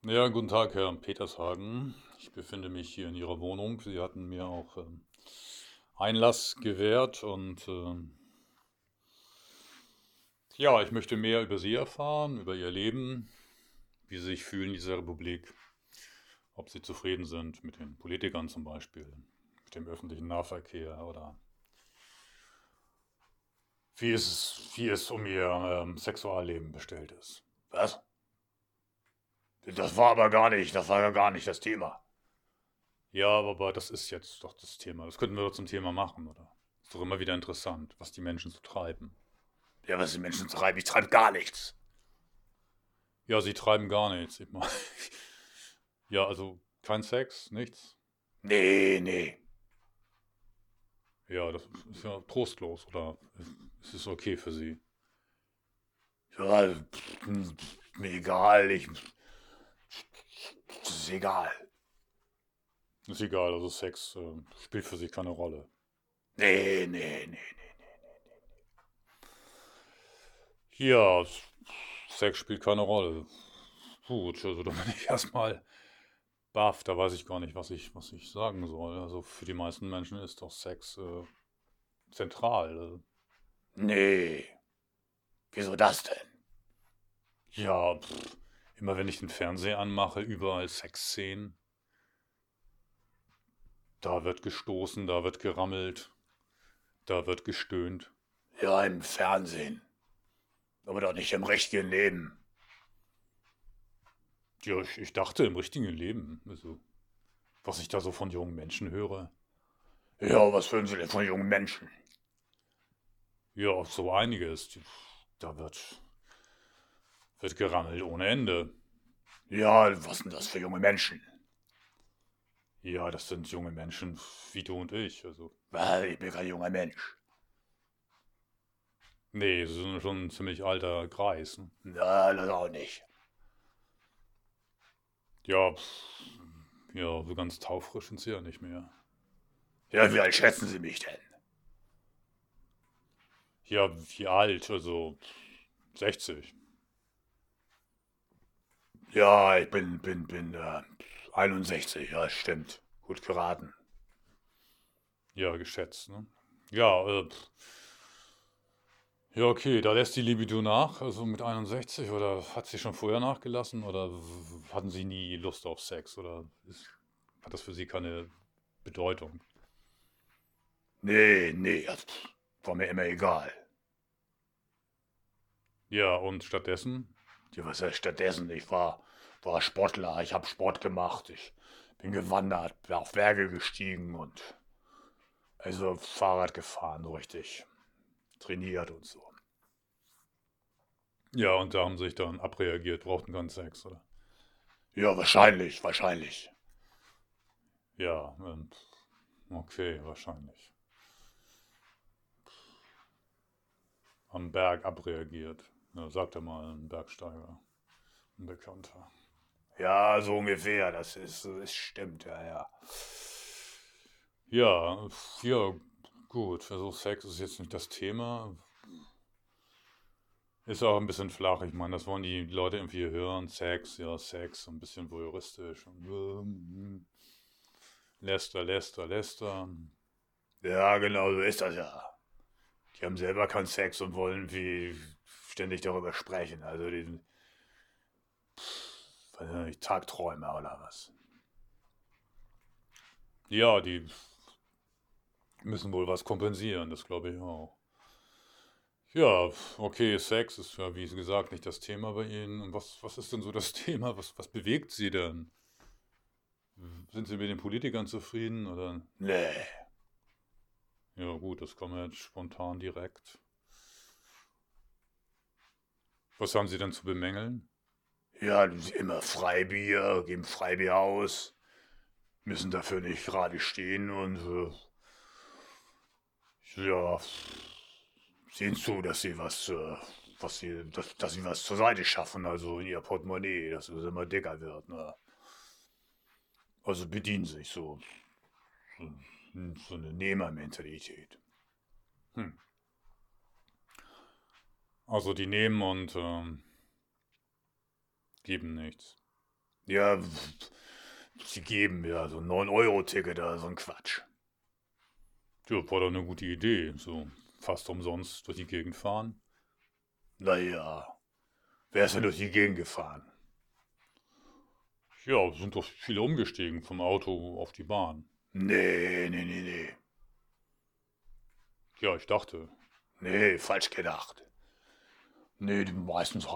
Ja, guten Tag, Herr Petershagen. Ich befinde mich hier in Ihrer Wohnung. Sie hatten mir auch Einlass gewährt und ja, ich möchte mehr über Sie erfahren, über Ihr Leben, wie Sie sich fühlen in dieser Republik, ob Sie zufrieden sind mit den Politikern zum Beispiel, mit dem öffentlichen Nahverkehr oder wie es um Ihr Sexualleben bestellt ist. Was? Das war ja gar nicht das Thema. Ja, aber das ist jetzt doch das Thema. Das könnten wir doch zum Thema machen, oder? Ist doch immer wieder interessant, was die Menschen so treiben. Ja, was die Menschen treiben, ich treibe gar nichts. Ja, sie treiben gar nichts. Ich mein, ja, also kein Sex, nichts. Nee, nee. Ja, das ist ja trostlos, oder ist es okay für Sie? Ja, mir egal, das ist egal. Ist egal, also Sex spielt für Sie keine Rolle. Nee, nee, nee. Ja, Sex spielt keine Rolle. Gut, also da bin ich erstmal baff, da weiß ich gar nicht, was ich sagen soll. Also für die meisten Menschen ist doch Sex zentral. Nee. Wieso das denn? Ja, immer wenn ich den Fernseher anmache, überall Sexszenen. Da wird gestoßen, da wird gerammelt, da wird gestöhnt. Ja, im Fernsehen. Aber doch nicht im richtigen Leben. Ja, ich dachte im richtigen Leben, also was ich da so von jungen Menschen höre. Ja, was hören Sie denn von jungen Menschen? Ja, so einiges. Da wird gerammelt ohne Ende. Ja, was sind das für junge Menschen? Ja, das sind junge Menschen wie du und ich. Also, Ich bin kein junger Mensch. nee, sie sind schon ein ziemlich alter Greis. Ne? Na, das auch nicht. Ja, ja, so ganz taufrisch sind sie ja nicht mehr. Ja, wie alt schätzen Sie mich denn? Ja, wie alt? Also 60. Ja, ich bin 61, ja, stimmt. Gut geraten. Ja, geschätzt, ne? Ja, ja, okay, da lässt die Libido nach, also mit 61, oder hat sie schon vorher nachgelassen, oder hatten Sie nie Lust auf Sex, oder hat das für Sie keine Bedeutung? Nee, nee, das war mir immer egal. Ja, und stattdessen? Ja, was heißt stattdessen? Ich war Sportler, ich habe Sport gemacht, ich bin gewandert, bin auf Berge gestiegen und also Fahrrad gefahren, so richtig. Trainiert und so. Ja, und da haben Sie sich dann abreagiert, brauchten keinen Sex, oder? Ja, wahrscheinlich, wahrscheinlich. Ja, okay, wahrscheinlich. Am Berg abreagiert. Ja, sagt er mal, ein Bergsteiger, ein Bekannter. Ja, so ungefähr, das stimmt, ja, ja. Ja, ja, gut, also Sex ist jetzt nicht das Thema. Ist auch ein bisschen flach, ich meine, das wollen die Leute irgendwie hören. Sex, ja, Sex, ein bisschen voyeuristisch. Und, Läster, Läster, Läster. Ja, genau, so ist das ja. Die haben selber keinen Sex und wollen wie ständig darüber sprechen. Also die, weiß ich nicht, Tagträumer oder was. Ja, die müssen wohl was kompensieren, das glaube ich auch. Ja, okay, Sex ist ja, wie gesagt, nicht das Thema bei Ihnen. Und was ist denn so das Thema? Was bewegt Sie denn? Sind Sie mit den Politikern zufrieden oder? Nee. Ja, gut, das kommt jetzt spontan direkt. Was haben Sie denn zu bemängeln? Ja, immer Freibier, geben Freibier aus, müssen dafür nicht gerade stehen und ja, sehen zu, dass sie dass sie was zur Seite schaffen, also in ihr Portemonnaie, dass es immer dicker wird. Ne? Also bedienen sich so eine Nehmermentalität. Hm. Also die nehmen und geben nichts. Ja, sie geben mir so ein 9-Euro-Ticket oder so ein Quatsch. Ja, war doch eine gute Idee. So fast umsonst durch die Gegend fahren. Naja, wer ist denn durch die Gegend gefahren? Ja, sind doch viele umgestiegen vom Auto auf die Bahn. Nee, nee, nee, nee. Ja, ich dachte. Nee, falsch gedacht. Nee, die meisten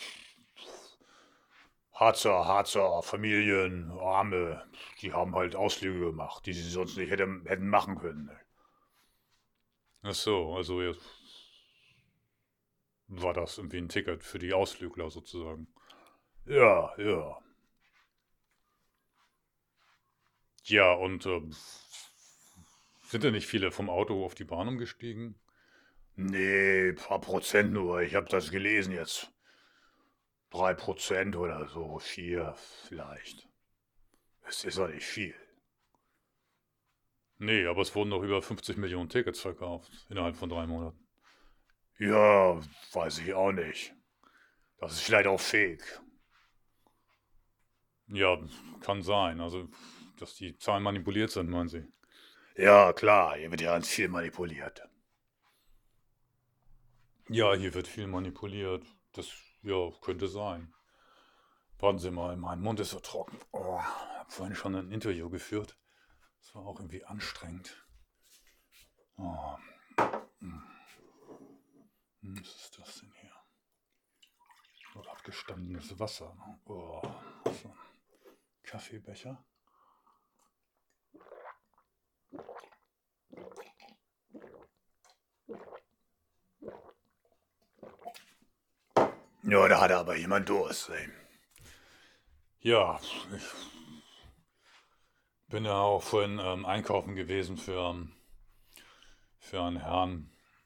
Harzer, Familien, Arme, die haben halt Ausflüge gemacht, die sie sonst nicht hätten machen können. Ach so, also jetzt war das irgendwie ein Ticket für die Ausflügler sozusagen. Ja, ja. Ja, und sind denn nicht viele vom Auto auf die Bahn umgestiegen? Nee, paar Prozent nur. Ich habe das gelesen jetzt. 3% oder so, 4 vielleicht. Es ist doch nicht viel. Nee, aber es wurden noch über 50 Millionen Tickets verkauft innerhalb von 3 Monaten. Ja, weiß ich auch nicht. Das ist vielleicht auch fake. Ja, kann sein. Also, dass die Zahlen manipuliert sind, meinen Sie? Ja, klar, hier wird ja ganz viel manipuliert. Ja, hier wird viel manipuliert. Das, ja, könnte sein. Warten Sie mal, mein Mund ist so trocken. Oh, ich habe vorhin schon ein Interview geführt. Das war auch irgendwie anstrengend. Oh, was ist das denn hier? So abgestandenes Wasser. Oh, so ein Kaffeebecher. Ja, da hat aber jemand Durst. Ey. Ja, ich bin ja auch vorhin einkaufen gewesen für einen Herrn.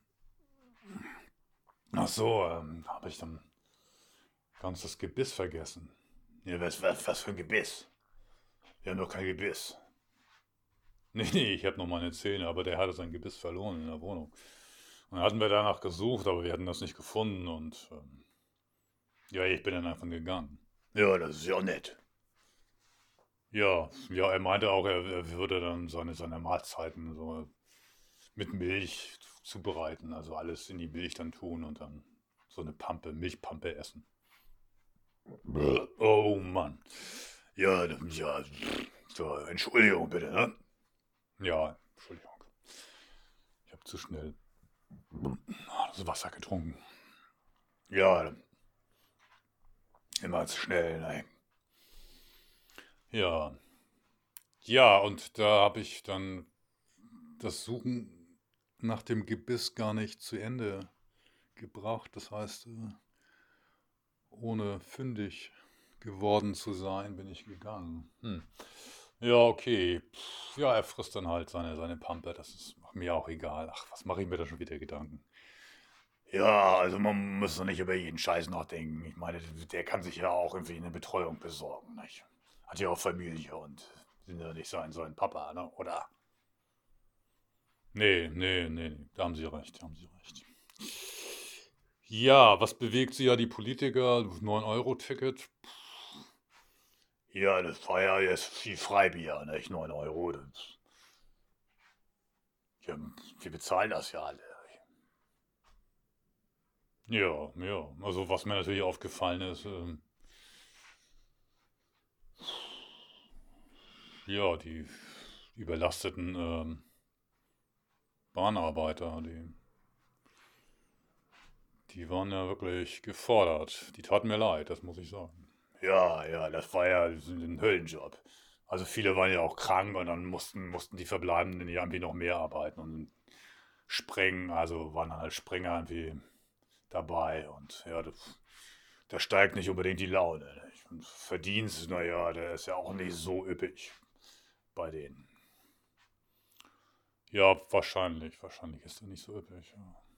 Ach so, da habe ich dann ganz das Gebiss vergessen. Ja, was für ein Gebiss. Wir haben doch kein Gebiss. Nee, ich habe noch meine Zähne, aber der hatte sein Gebiss verloren in der Wohnung. Und dann hatten wir danach gesucht, aber wir hatten das nicht gefunden und ja, ich bin dann einfach gegangen. Ja, das ist ja auch nett. Ja, ja, er meinte auch, er würde dann seine Mahlzeiten so mit Milch zubereiten, also alles in die Milch dann tun und dann so eine Milchpampe essen. Oh Mann. Ja, ja, so, Entschuldigung bitte, ne? Ja, Entschuldigung. Ich habe zu schnell das Wasser getrunken. Ja, immer zu schnell, ne? Ja, ja, und da habe ich dann das Suchen nach dem Gebiss gar nicht zu Ende gebracht. Das heißt, ohne fündig geworden zu sein, bin ich gegangen. Ja, okay. Ja, er frisst dann halt seine Pampe. Das ist mir auch egal. Ach, was mache ich mir da schon wieder Gedanken? Ja, also man muss doch nicht über jeden Scheiß nachdenken. Ich meine, der kann sich ja auch irgendwie eine Betreuung besorgen, nicht? Hat ja auch Familie und sind ja nicht sein Papa, ne? Oder? Nee, nee, nee, nee. Da haben Sie recht, da haben Sie recht. Ja, was bewegt Sie ja die Politiker? 9-Euro-Ticket? Ja, das war ja jetzt viel Freibier, nicht? 9 Euro. Ja, wir bezahlen das ja alle. Ja, ja. Also was mir natürlich aufgefallen ist, ja, die überlasteten Bahnarbeiter, die waren ja wirklich gefordert. Die taten mir leid, das muss ich sagen. Ja, ja, das war ja ein Höllenjob. Also viele waren ja auch krank und dann mussten die Verbleibenden ja irgendwie noch mehr arbeiten und sprengen, also waren halt Springer irgendwie dabei und ja, da steigt nicht unbedingt die Laune. Nicht? Und Verdienst, naja, der ist ja auch nicht so üppig bei denen. Ja, wahrscheinlich ist er nicht so üppig.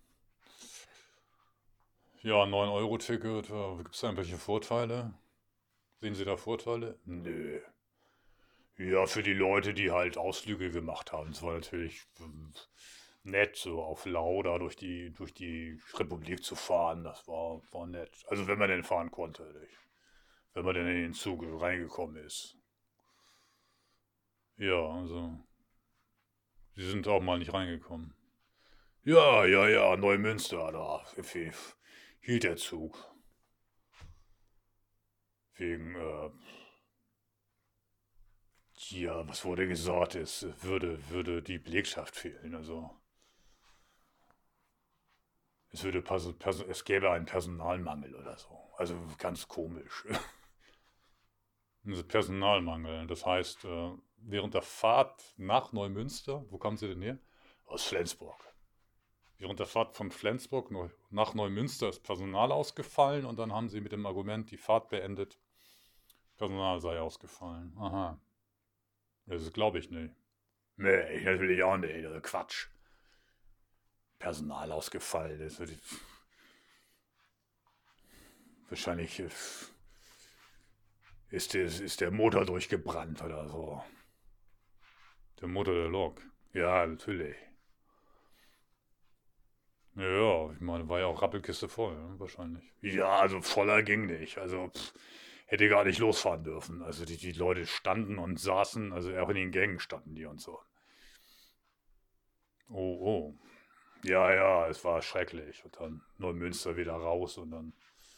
Ja, 9-Euro-Ticket, gibt es da irgendwelche Vorteile? Sehen Sie da Vorteile? Nö. Ja, für die Leute, die halt Ausflüge gemacht haben. Es war natürlich nett, so auf Lauda durch die Republik zu fahren. Das war nett. Also wenn man denn fahren konnte. Nicht? wenn man denn in den Zug reingekommen ist. Ja, also, sie sind auch mal nicht reingekommen. Ja, Neumünster, da hielt der Zug. Wegen, ja, was wurde gesagt, es würde die Belegschaft fehlen, also es gäbe einen Personalmangel oder so. Also ganz komisch. Personalmangel, das heißt, während der Fahrt nach Neumünster, wo kamen Sie denn her? Aus Flensburg. Während der Fahrt von Flensburg nach Neumünster ist Personal ausgefallen und dann haben sie mit dem Argument die Fahrt beendet, Personal sei ausgefallen. Aha. Das glaube ich nicht. Nee, ich natürlich auch nicht. Das ist Quatsch. Personal ausgefallen. Das wird wahrscheinlich ist der Motor durchgebrannt oder so. Der Motor der Lok. Ja, natürlich. Ja, ich meine, war ja auch Rappelkiste voll, ne? Wahrscheinlich. Ja, also voller ging nicht. Also hätte gar nicht losfahren dürfen. Also die Leute standen und saßen, also auch in den Gängen standen die und so. Oh. Ja, es war schrecklich. Und dann Neumünster wieder raus und dann.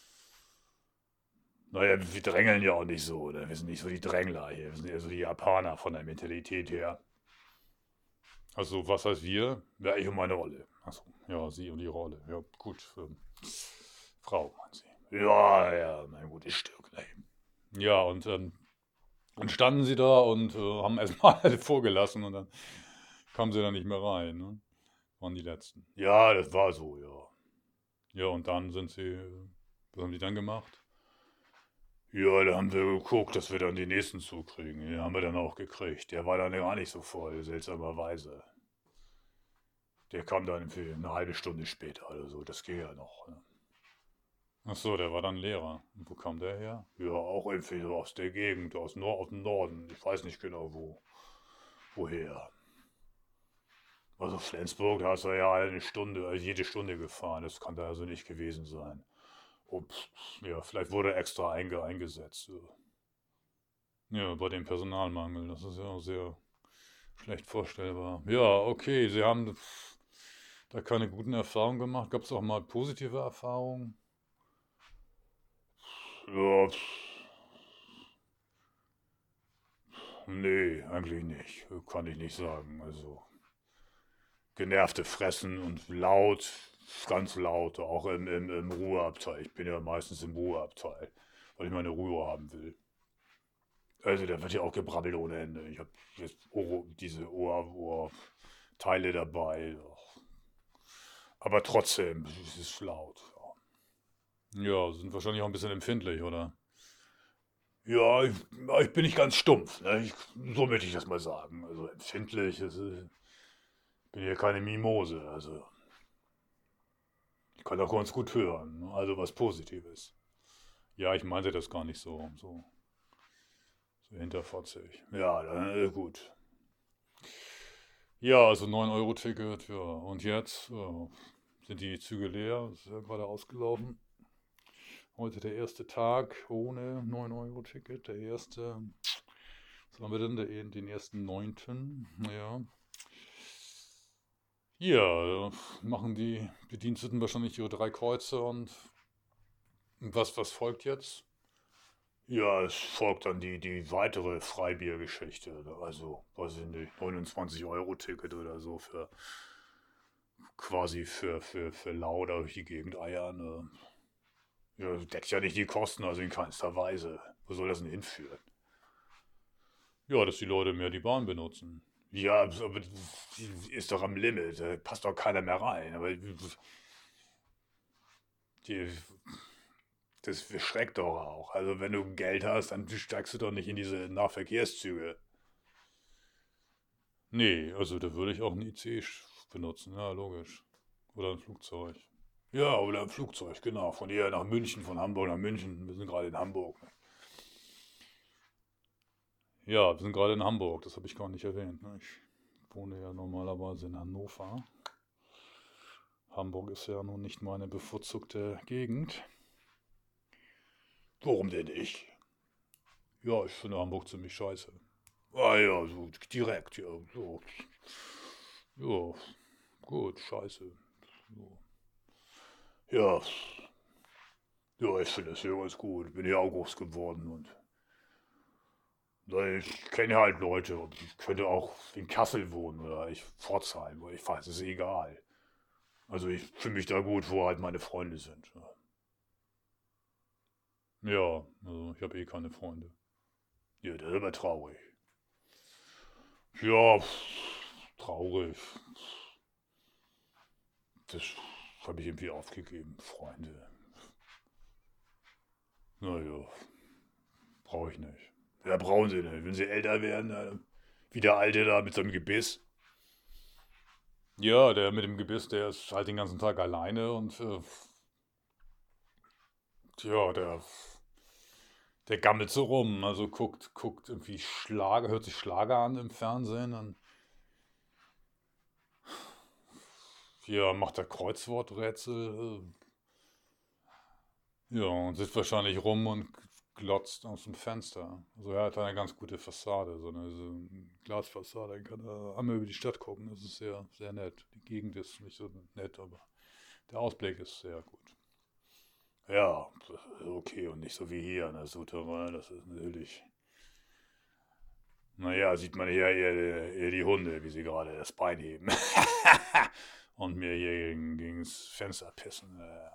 Naja, wir drängeln ja auch nicht so, ne? Wir sind nicht so die Drängler hier. Wir sind eher so die Japaner von der Mentalität her. Also, was heißt wir? Ja, ich und meine Rolle. Achso, ja, sie und die Rolle. Ja, gut. Frau, meinen Sie. Ja, mein gutes Stück. Ne? Ja, und dann standen sie da und haben erstmal alle vorgelassen und dann kamen sie da nicht mehr rein. Ne? Waren die Letzten. Ja, das war so, ja. Ja, und dann sind sie, was haben die dann gemacht? Ja, da haben wir geguckt, dass wir dann den nächsten Zug kriegen. Den haben wir dann auch gekriegt. Der war dann gar nicht so voll, seltsamerweise. Der kam dann für eine halbe Stunde später oder so. Das ging ja noch. Ne? Achso, der war dann Lehrer. Und wo kam der her? Ja, auch irgendwie so aus der Gegend, aus dem Norden. Ich weiß nicht genau woher. Also Flensburg, da hast du ja eine Stunde, jede Stunde gefahren. Das kann da also nicht gewesen sein. Und ja, vielleicht wurde er extra eingesetzt. Ja, bei dem Personalmangel. Das ist ja auch sehr schlecht vorstellbar. Ja, okay, Sie haben da keine guten Erfahrungen gemacht. Gab es auch mal positive Erfahrungen? Ja, nee, eigentlich nicht. Kann ich nicht sagen. Also genervte Fressen und laut, ganz laut, auch im Ruheabteil. Ich bin ja meistens im Ruheabteil, weil ich meine Ruhe haben will. Also da wird ja auch gebrabbelt ohne Ende. Ich habe jetzt diese Ohrteile dabei. Aber trotzdem, es ist laut. Ja, sind wahrscheinlich auch ein bisschen empfindlich, oder? Ja, ich bin nicht ganz stumpf. Ne? So möchte ich das mal sagen. Also empfindlich, ich bin hier keine Mimose. Also ich kann auch ganz gut hören. Ne? Also was Positives. Ja, ich meinte das gar nicht so hinterfotzig. Ja, dann gut. Ja, also 9-Euro-Ticket, ja. Und jetzt sind die Züge leer, ist ja gerade ausgelaufen. Heute der erste Tag ohne 9-Euro-Ticket, der erste, was haben wir denn, den ersten 9. Ja. Ja, machen die Bediensteten wahrscheinlich ihre 3 Kreuze und was folgt jetzt? Ja, es folgt dann die weitere Freibiergeschichte. Also, weiß ich nicht, 29-Euro-Ticket oder so für quasi für Lauder durch die Gegend eiern. Ne? Ja, deckt ja nicht die Kosten, also in keinster Weise. Wo soll das denn hinführen? Ja, dass die Leute mehr die Bahn benutzen. Ja, aber die ist doch am Limit. Da passt doch keiner mehr rein. Aber die, das schreckt doch auch. Also wenn du Geld hast, dann steigst du doch nicht in diese Nahverkehrszüge. Nee, also da würde ich auch ein IC benutzen, ja, logisch. Oder ein Flugzeug. Ja, oder im Flugzeug, genau. Von hier nach München, von Hamburg nach München. Wir sind gerade in Hamburg. Ne? Ja, wir sind gerade in Hamburg, das habe ich gar nicht erwähnt. Ne? Ich wohne ja normalerweise in Hannover. Hamburg ist ja nun nicht meine bevorzugte Gegend. Warum denn nicht? Ja, ich finde Hamburg ziemlich scheiße. Ah ja, so direkt, ja. So. Ja, gut, scheiße. So. Ja, ja, ich finde das hier ganz gut. Bin ja auch groß geworden und ich kenne halt Leute und ich könnte auch in Kassel wohnen oder ich Pforzheim, oder ich weiß, es ist egal. Also ich fühle mich da gut, wo halt meine Freunde sind. Ja, also ich habe eh keine Freunde. Ja, das ist aber traurig. Ja, traurig. Das habe ich irgendwie aufgegeben, Freunde. Naja, brauche ich nicht. Ja, brauchen sie nicht. Wenn sie älter werden, wie der Alte da mit seinem Gebiss. Ja, der mit dem Gebiss, der ist halt den ganzen Tag alleine und ja, der gammelt so rum. Also guckt irgendwie Schlager, hört sich Schlager an im Fernsehen und ja, macht er Kreuzworträtsel. Ja, und sitzt wahrscheinlich rum und glotzt aus dem Fenster. Also er hat eine ganz gute Fassade, so eine Glasfassade. Dann kann er einmal über die Stadt gucken. Das ist sehr, sehr nett. Die Gegend ist nicht so nett, aber der Ausblick ist sehr gut. Ja, okay, und nicht so wie hier an der Souterrain. Das ist natürlich. Naja, sieht man hier eher die Hunde, wie sie gerade das Bein heben. Und mir hier gegen das Fenster pissen.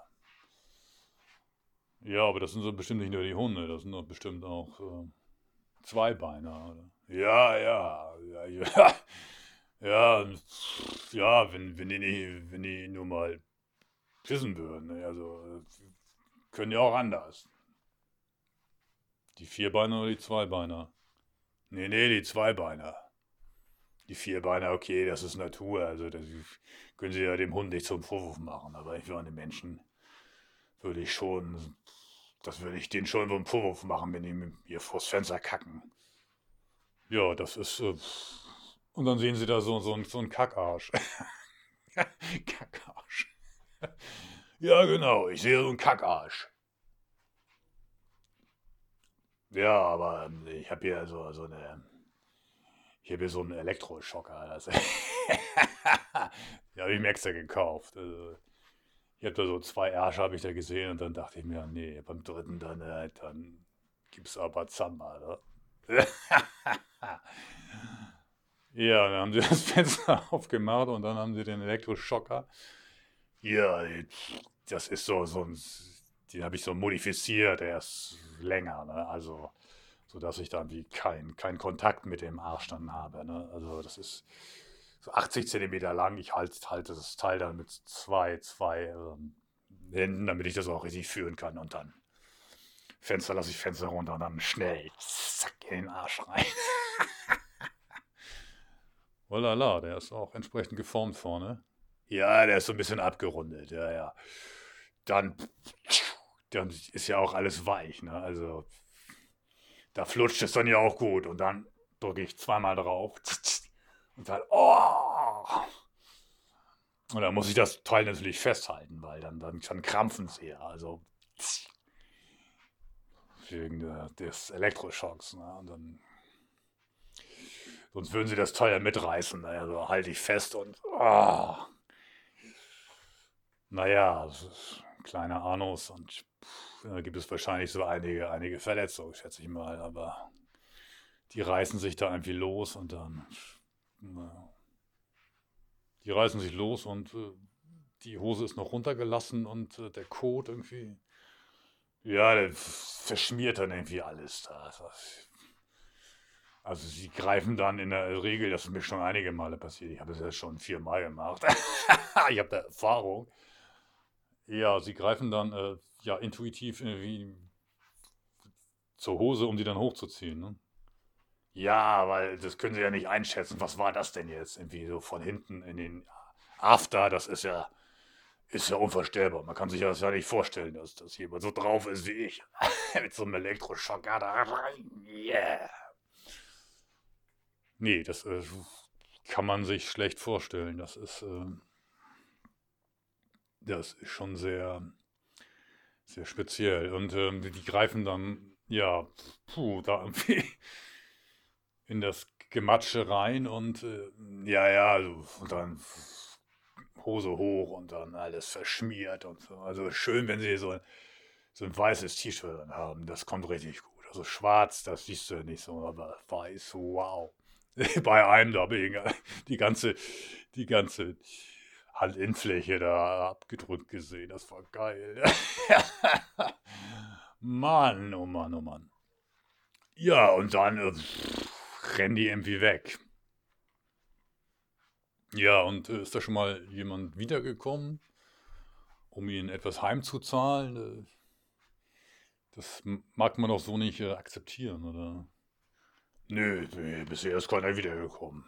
Ja, aber das sind so bestimmt nicht nur die Hunde, das sind doch bestimmt auch Zweibeiner, oder? Ja, ja, ja, ja. Ja, ja, wenn die nur mal pissen würden. Ne? Also, können ja auch anders. Die Vierbeiner oder die Zweibeiner? Nee, nee, die Zweibeiner. Die Vierbeiner, okay, das ist Natur. Also, das können sie ja dem Hund nicht zum Vorwurf machen. Aber für einen Menschen würde ich schon, das würde ich denen schon zum Vorwurf machen, wenn die mir vors Fenster kacken. Ja, das ist. Und dann sehen sie da so einen Kackarsch. Kackarsch. Ja, genau, ich sehe so einen Kackarsch. Ja, aber ich habe hier ich habe hier so einen Elektroschocker. Das ja, habe ich mir extra gekauft. Also, ich habe da so zwei Ärsche habe ich da gesehen und dann dachte ich mir, nee, beim dritten dann gibt's aber Zamba, ne? Ja, dann haben sie das Fenster aufgemacht und dann haben sie den Elektroschocker. Ja, das ist den habe ich so modifiziert, der ist länger, ne? Also, so dass ich dann wie kein Kontakt mit dem Arsch dann habe, ne? Also, das ist so 80 Zentimeter lang. Ich halte das Teil dann mit zwei Händen, damit ich das auch richtig führen kann und dann lasse ich Fenster runter und dann schnell zack in den Arsch rein. Oh la la, der ist auch entsprechend geformt vorne. Ja, der ist so ein bisschen abgerundet, ja, ja. Dann, dann ist ja auch alles weich, ne? Also, da flutscht es dann ja auch gut und dann drücke ich zweimal drauf und dann, oh! Und dann muss ich das Teil natürlich festhalten, weil dann krampfen sie ja. Also, wegen des Elektroschocks, ne? Und dann, sonst würden sie das Teil ja mitreißen. Ne? Also halte ich fest und, oh! Naja, es ist ein kleiner Anus und da gibt es wahrscheinlich so einige Verletzungen, schätze ich mal, aber die reißen sich da irgendwie los und dann, naja, die reißen sich los und die Hose ist noch runtergelassen und der Kot irgendwie, ja, der verschmiert dann irgendwie alles da. Also sie greifen dann in der Regel, das ist mir schon einige Male passiert, ich habe es ja schon 4-mal gemacht, ich habe da Erfahrung. Ja, sie greifen dann ja intuitiv irgendwie zur Hose, um die dann hochzuziehen. Ne? Ja, weil das können sie ja nicht einschätzen. Was war das denn jetzt? Irgendwie so von hinten in den After, das ist ja unvorstellbar. Man kann sich das ja nicht vorstellen, dass jemand so drauf ist wie ich. Mit so einem Elektroschocker da rein. Yeah. Nee, das kann man sich schlecht vorstellen. Das ist schon sehr, sehr speziell. Und die greifen dann ja, puh, da irgendwie in das Gematsche rein und ja, ja, also, und dann Hose hoch und dann alles verschmiert und so. Also schön, wenn sie so ein weißes T-Shirt dann haben. Das kommt richtig gut. Also schwarz, das siehst du nicht so, aber weiß, wow. Bei einem da bin ich die ganze Handinnenfläche da abgedrückt gesehen. Das war geil. Mann, oh Mann, oh Mann. Ja, und dann rennen die irgendwie weg. Ja, und ist da schon mal jemand wiedergekommen, um ihnen etwas heimzuzahlen? Das mag man doch so nicht akzeptieren, oder? Nö, nee, bisher ist keiner wiedergekommen.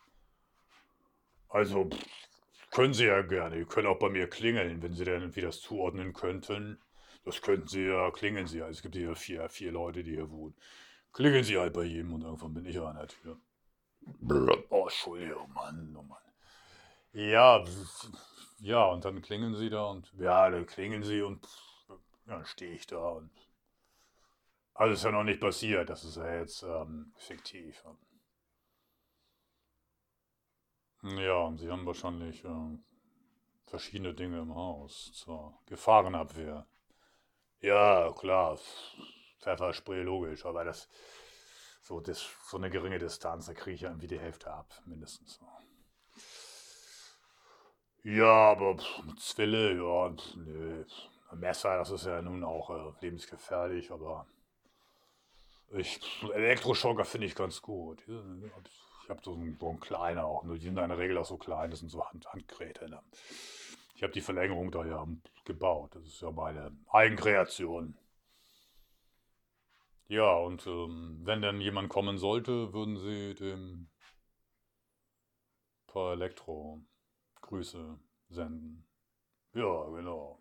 Also, können Sie ja gerne. Sie können auch bei mir klingeln, wenn Sie dann irgendwie das zuordnen könnten. Das könnten Sie ja, klingeln Sie ja. Es gibt hier vier Leute, die hier wohnen. Klingeln Sie halt bei jedem und irgendwann bin ich an der Tür. Oh, Entschuldigung, Mann, oh Mann. Ja, ja, und dann klingeln Sie da und ja, dann klingeln Sie und ja, dann stehe ich da und also ist ja noch nicht passiert, das ist ja jetzt fiktiv. Ja, und Sie haben wahrscheinlich verschiedene Dinge im Haus zur Gefahrenabwehr. Ja, klar, Pfefferspray logisch, aber so eine geringe Distanz, da kriege ich ja irgendwie die Hälfte ab, mindestens. So. Ja, aber mit Zwille, ja, nö. Ein Messer, das ist ja nun auch lebensgefährlich, aber Elektroschocker finde ich ganz gut. Ich habe so einen kleiner auch, nur die sind in der Regel auch so klein, das sind so Handgeräte. Ne? Ich habe die Verlängerung da ja gebaut, das ist ja meine Eigenkreation. Ja, und wenn dann jemand kommen sollte, würden Sie dem paar Elektro-Grüße senden. Ja, genau.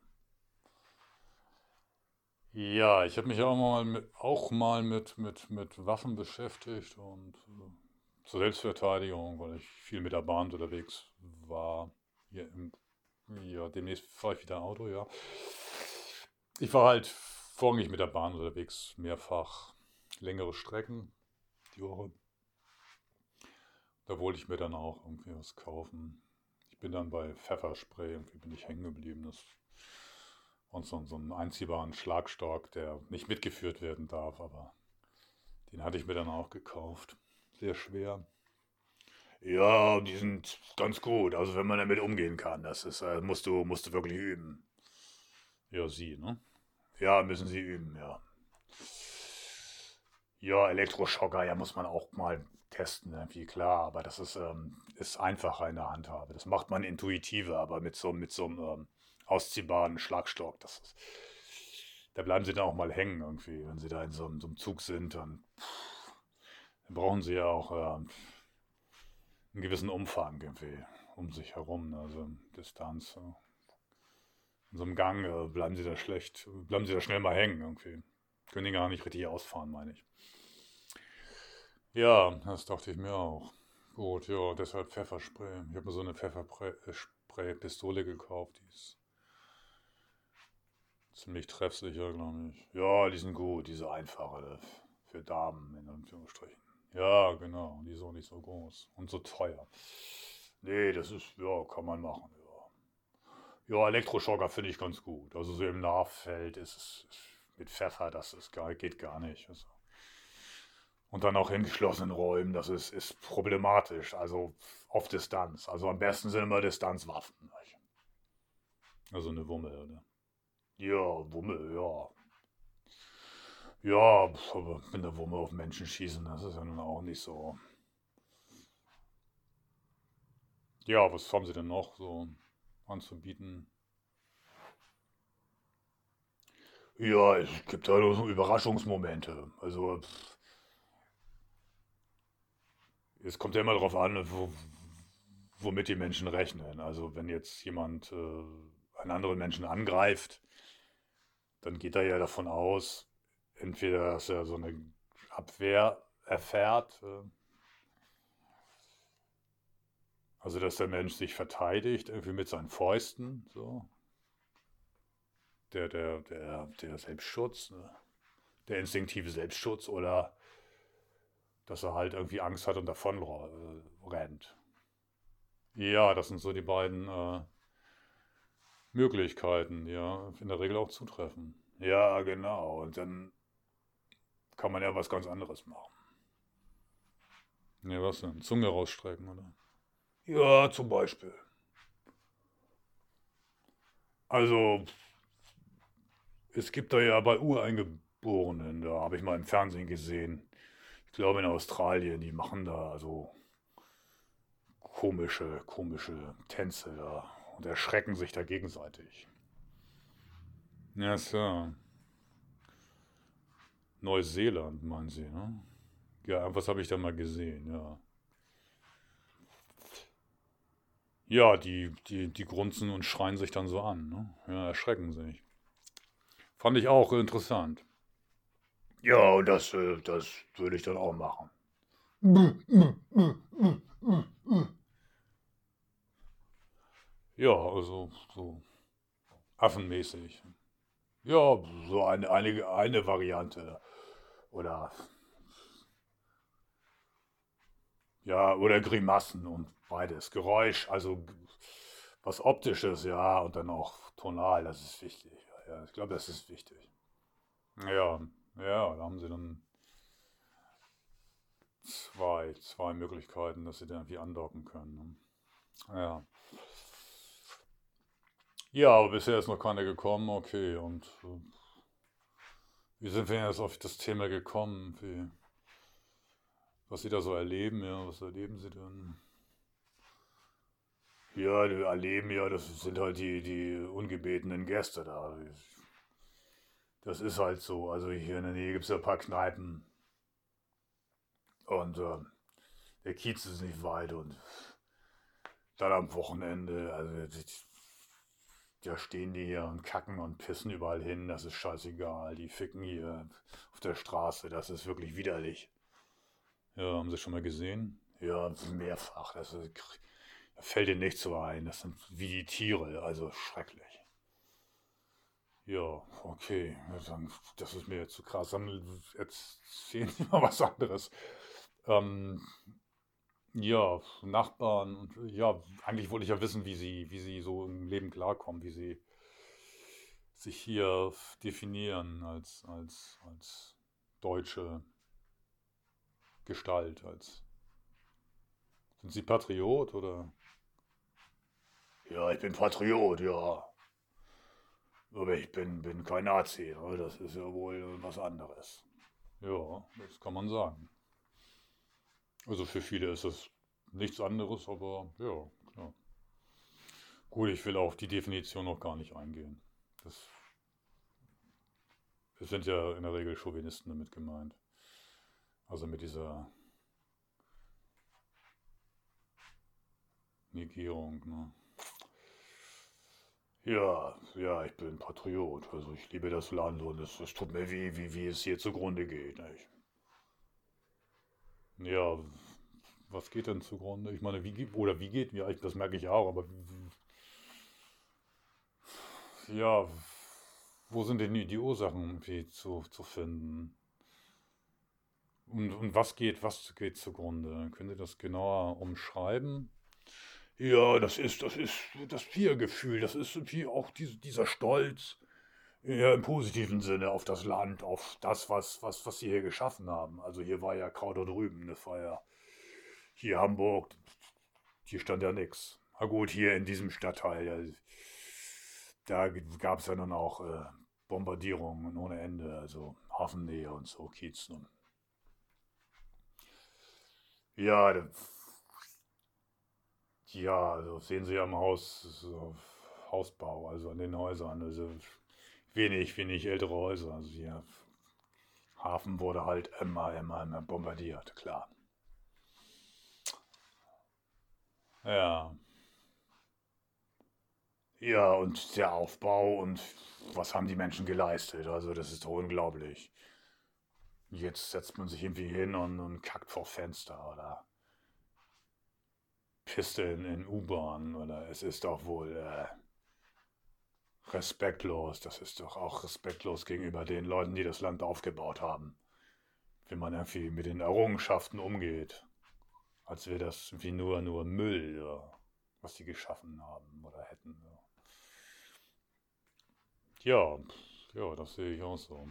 Ja, ich habe mich auch mal mit Waffen beschäftigt und zur Selbstverteidigung, weil ich viel mit der Bahn unterwegs war. Hier ja, demnächst fahre ich wieder Auto, ja. Ich war halt vorrangig mit der Bahn unterwegs, mehrfach längere Strecken die Woche. Da wollte ich mir dann auch irgendwie was kaufen. Ich bin dann bei Pfefferspray, irgendwie bin ich hängen geblieben. Und so einen einziehbaren Schlagstock, der nicht mitgeführt werden darf, aber den hatte ich mir dann auch gekauft. Sehr schwer. Ja, die sind ganz gut. Also wenn man damit umgehen kann, das ist, musst du wirklich üben. Ja, Sie, ne? Ja, müssen Sie üben, ja. Ja, Elektroschocker, ja, muss man auch mal testen, irgendwie klar, aber das ist einfacher in der Handhabe. Das macht man intuitiver, aber mit so einem ausziehbaren Schlagstock, da bleiben sie dann auch mal hängen irgendwie. Wenn sie da in so einem Zug sind, dann brauchen sie ja auch einen gewissen Umfang irgendwie um sich herum, ne? Also Distanz. In so einem Gang bleiben sie da schnell mal hängen irgendwie. Können die gar nicht richtig ausfahren, meine ich. Ja, das dachte ich mir auch. Gut, ja, deshalb Pfefferspray. Ich habe mir so eine Pfefferspray-Pistole gekauft. Die ist ziemlich treffsicher, glaube ich. Ja, die sind gut, diese einfache für Damen in Anführungsstrichen. Ja, genau, die ist auch nicht so groß und so teuer. Nee, das ist, ja, kann man machen, ja. Ja, Elektroschocker finde ich ganz gut. Also so im Nahfeld ist es mit Pfeffer, geht gar nicht. Also. Und dann auch in geschlossenen Räumen, ist problematisch. Also auf Distanz. Also am besten sind immer Distanzwaffen. Nicht? Also eine Wumme, oder? Ja, Wumme, ja. Ja, aber mit der Wumme auf Menschen schießen, das ist ja nun auch nicht so. Ja, was haben sie denn noch so anzubieten? Ja, es gibt da so Überraschungsmomente. Also, es kommt ja immer darauf an, womit die Menschen rechnen. Also, wenn jetzt jemand einen anderen Menschen angreift, dann geht er ja davon aus, entweder, dass er so eine Abwehr erfährt, also dass der Mensch sich verteidigt, irgendwie mit seinen Fäusten, so. Der Selbstschutz, ne? der instinktive Selbstschutz oder dass er halt irgendwie Angst hat und davon rennt. Ja, das sind so die beiden Möglichkeiten, die ja in der Regel auch zutreffen. Ja, genau. Und dann kann man ja was ganz anderes machen. Ja, was denn? Zunge rausstrecken, oder? Ja, zum Beispiel. Also, es gibt da ja bei Ureingeborenen, da habe ich mal im Fernsehen gesehen, ich glaube in Australien, die machen da so komische Tänze da und erschrecken sich da gegenseitig. Ja, so. Neuseeland, meinen Sie, ne? Ja, was habe ich da mal gesehen, ja. Ja, die grunzen und schreien sich dann so an, ne? Ja, erschrecken sich. Fand ich auch interessant. Ja, und das würde ich dann auch machen. Ja, also so affenmäßig. Ja, so eine Variante. Oder ja, oder Grimassen und beides. Geräusch, also was Optisches, ja, und dann auch tonal, das ist wichtig. Ja, ich glaube, das ist wichtig. Ja, ja, da haben sie dann zwei Möglichkeiten, dass sie da irgendwie andocken können. Ne? Ja. Ja, aber bisher ist noch keiner gekommen, okay. Und wie sind wir jetzt auf das Thema gekommen? Was Sie da so erleben, ja, was erleben Sie denn? Ja, die erleben ja, das sind halt die ungebetenen Gäste da. Das ist halt so. Also hier in der Nähe gibt es ja ein paar Kneipen und der Kiez ist nicht weit und dann am Wochenende, also da stehen die hier und kacken und pissen überall hin, das ist scheißegal. Die ficken hier auf der Straße, das ist wirklich widerlich. Ja, haben Sie schon mal gesehen? Ja, mehrfach. Da fällt dir nichts so ein. Das sind wie die Tiere, also schrecklich. Ja, okay. Das ist mir jetzt zu krass. Dann erzählen Sie mal was anderes. Ähm, ja, Nachbarn und ja, eigentlich wollte ich ja wissen, wie Sie so im Leben klarkommen, wie Sie sich hier definieren als deutsche Gestalt, sind Sie Patriot oder? Ja, ich bin Patriot, ja. Aber ich bin kein Nazi, ne? Das ist ja wohl was anderes. Ja, das kann man sagen. Also für viele ist es nichts anderes, aber ja, klar. Gut, ich will auf die Definition noch gar nicht eingehen. Das, es sind ja in der Regel Chauvinisten damit gemeint. Also mit dieser Negierung, ne? Ja, ja, ich bin Patriot. Also ich liebe das Land und es tut mir weh, wie es hier zugrunde geht. Nicht? Ja, was geht denn zugrunde? Ich meine, wie geht, ja, das merke ich auch, aber ja, wo sind denn die Ursachen irgendwie zu finden? Und was geht zugrunde? Können Sie das genauer umschreiben? Ja, das ist das Wir-Gefühl, das ist wie auch dieser Stolz, ja, im positiven Sinne auf das Land, auf das, was sie hier geschaffen haben. Also hier war ja Krauter drüben, das war ja hier Hamburg, hier stand ja nix. Na gut, hier in diesem Stadtteil, ja, da gab es ja dann auch Bombardierungen ohne Ende, also Hafennähe und so, Kiez. Und ja, ja, also sehen Sie ja im Haus, so Hausbau, also an den Häusern, also wenig ältere Häuser. Also hier Hafen wurde halt immer bombardiert, klar. Ja, ja, und der Aufbau und was haben die Menschen geleistet? Also das ist doch unglaublich. Jetzt setzt man sich irgendwie hin und kackt vor Fenster oder pisst in U-Bahn oder es ist doch wohl respektlos. Das ist doch auch respektlos gegenüber den Leuten, die das Land aufgebaut haben. Wenn man irgendwie mit den Errungenschaften umgeht, als wäre das irgendwie nur Müll, ja, was die geschaffen haben oder hätten. Ja, ja, das sehe ich auch so.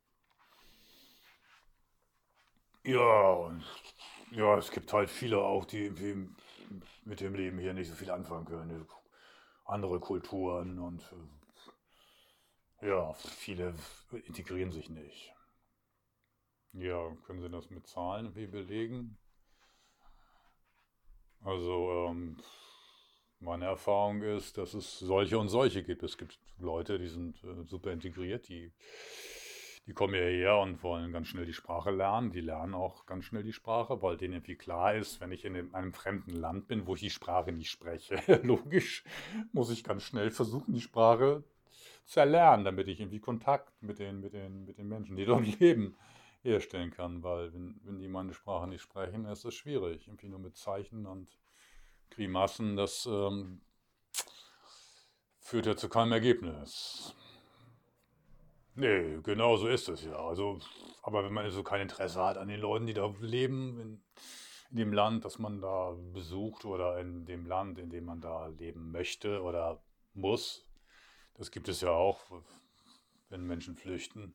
Ja, und ja, es gibt halt viele auch, die irgendwie mit dem Leben hier nicht so viel anfangen können. Andere Kulturen und ja, viele integrieren sich nicht. Ja, können Sie das mit Zahlen irgendwie belegen? Also, meine Erfahrung ist, dass es solche und solche gibt. Es gibt Leute, die sind super integriert, die kommen hierher und wollen ganz schnell die Sprache lernen. Die lernen auch ganz schnell die Sprache, weil denen irgendwie klar ist, wenn ich in einem fremden Land bin, wo ich die Sprache nicht spreche, logisch, muss ich ganz schnell versuchen, die Sprache zu erlernen, damit ich irgendwie Kontakt mit den Menschen, die dort leben, herstellen kann. Weil wenn die meine Sprache nicht sprechen, ist es schwierig. Irgendwie nur mit Zeichen und Grimassen, das führt ja zu keinem Ergebnis. Nee, genau so ist es ja. Also, aber wenn man so kein Interesse hat an den Leuten, die da leben, in dem Land, das man da besucht oder in dem Land, in dem man da leben möchte oder muss, das gibt es ja auch, wenn Menschen flüchten.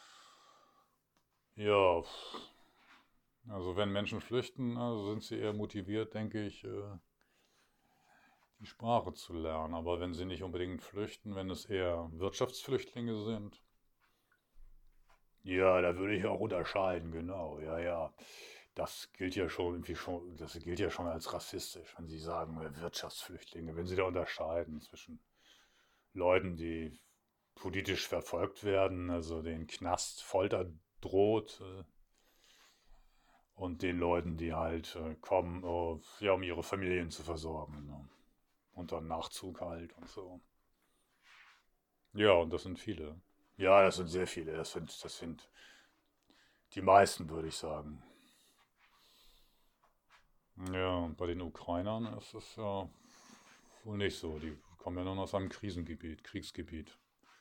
Ja, also wenn Menschen flüchten, also sind sie eher motiviert, denke ich, die Sprache zu lernen. Aber wenn sie nicht unbedingt flüchten, wenn es eher Wirtschaftsflüchtlinge sind, ja, da würde ich auch unterscheiden, genau, ja, ja. Das gilt ja schon irgendwie schon, das gilt ja schon als rassistisch, wenn Sie sagen, Wirtschaftsflüchtlinge, wenn Sie da unterscheiden zwischen Leuten, die politisch verfolgt werden, also den Knast, Folter droht, und den Leuten, die halt kommen, ja, um ihre Familien zu versorgen, ne? Und dann Nachzug halt und so. Ja, und das sind viele. Ja, das sind sehr viele. Das sind die meisten, würde ich sagen. Ja, und bei den Ukrainern ist es ja wohl nicht so. Die kommen ja nur aus einem Krisengebiet, Kriegsgebiet.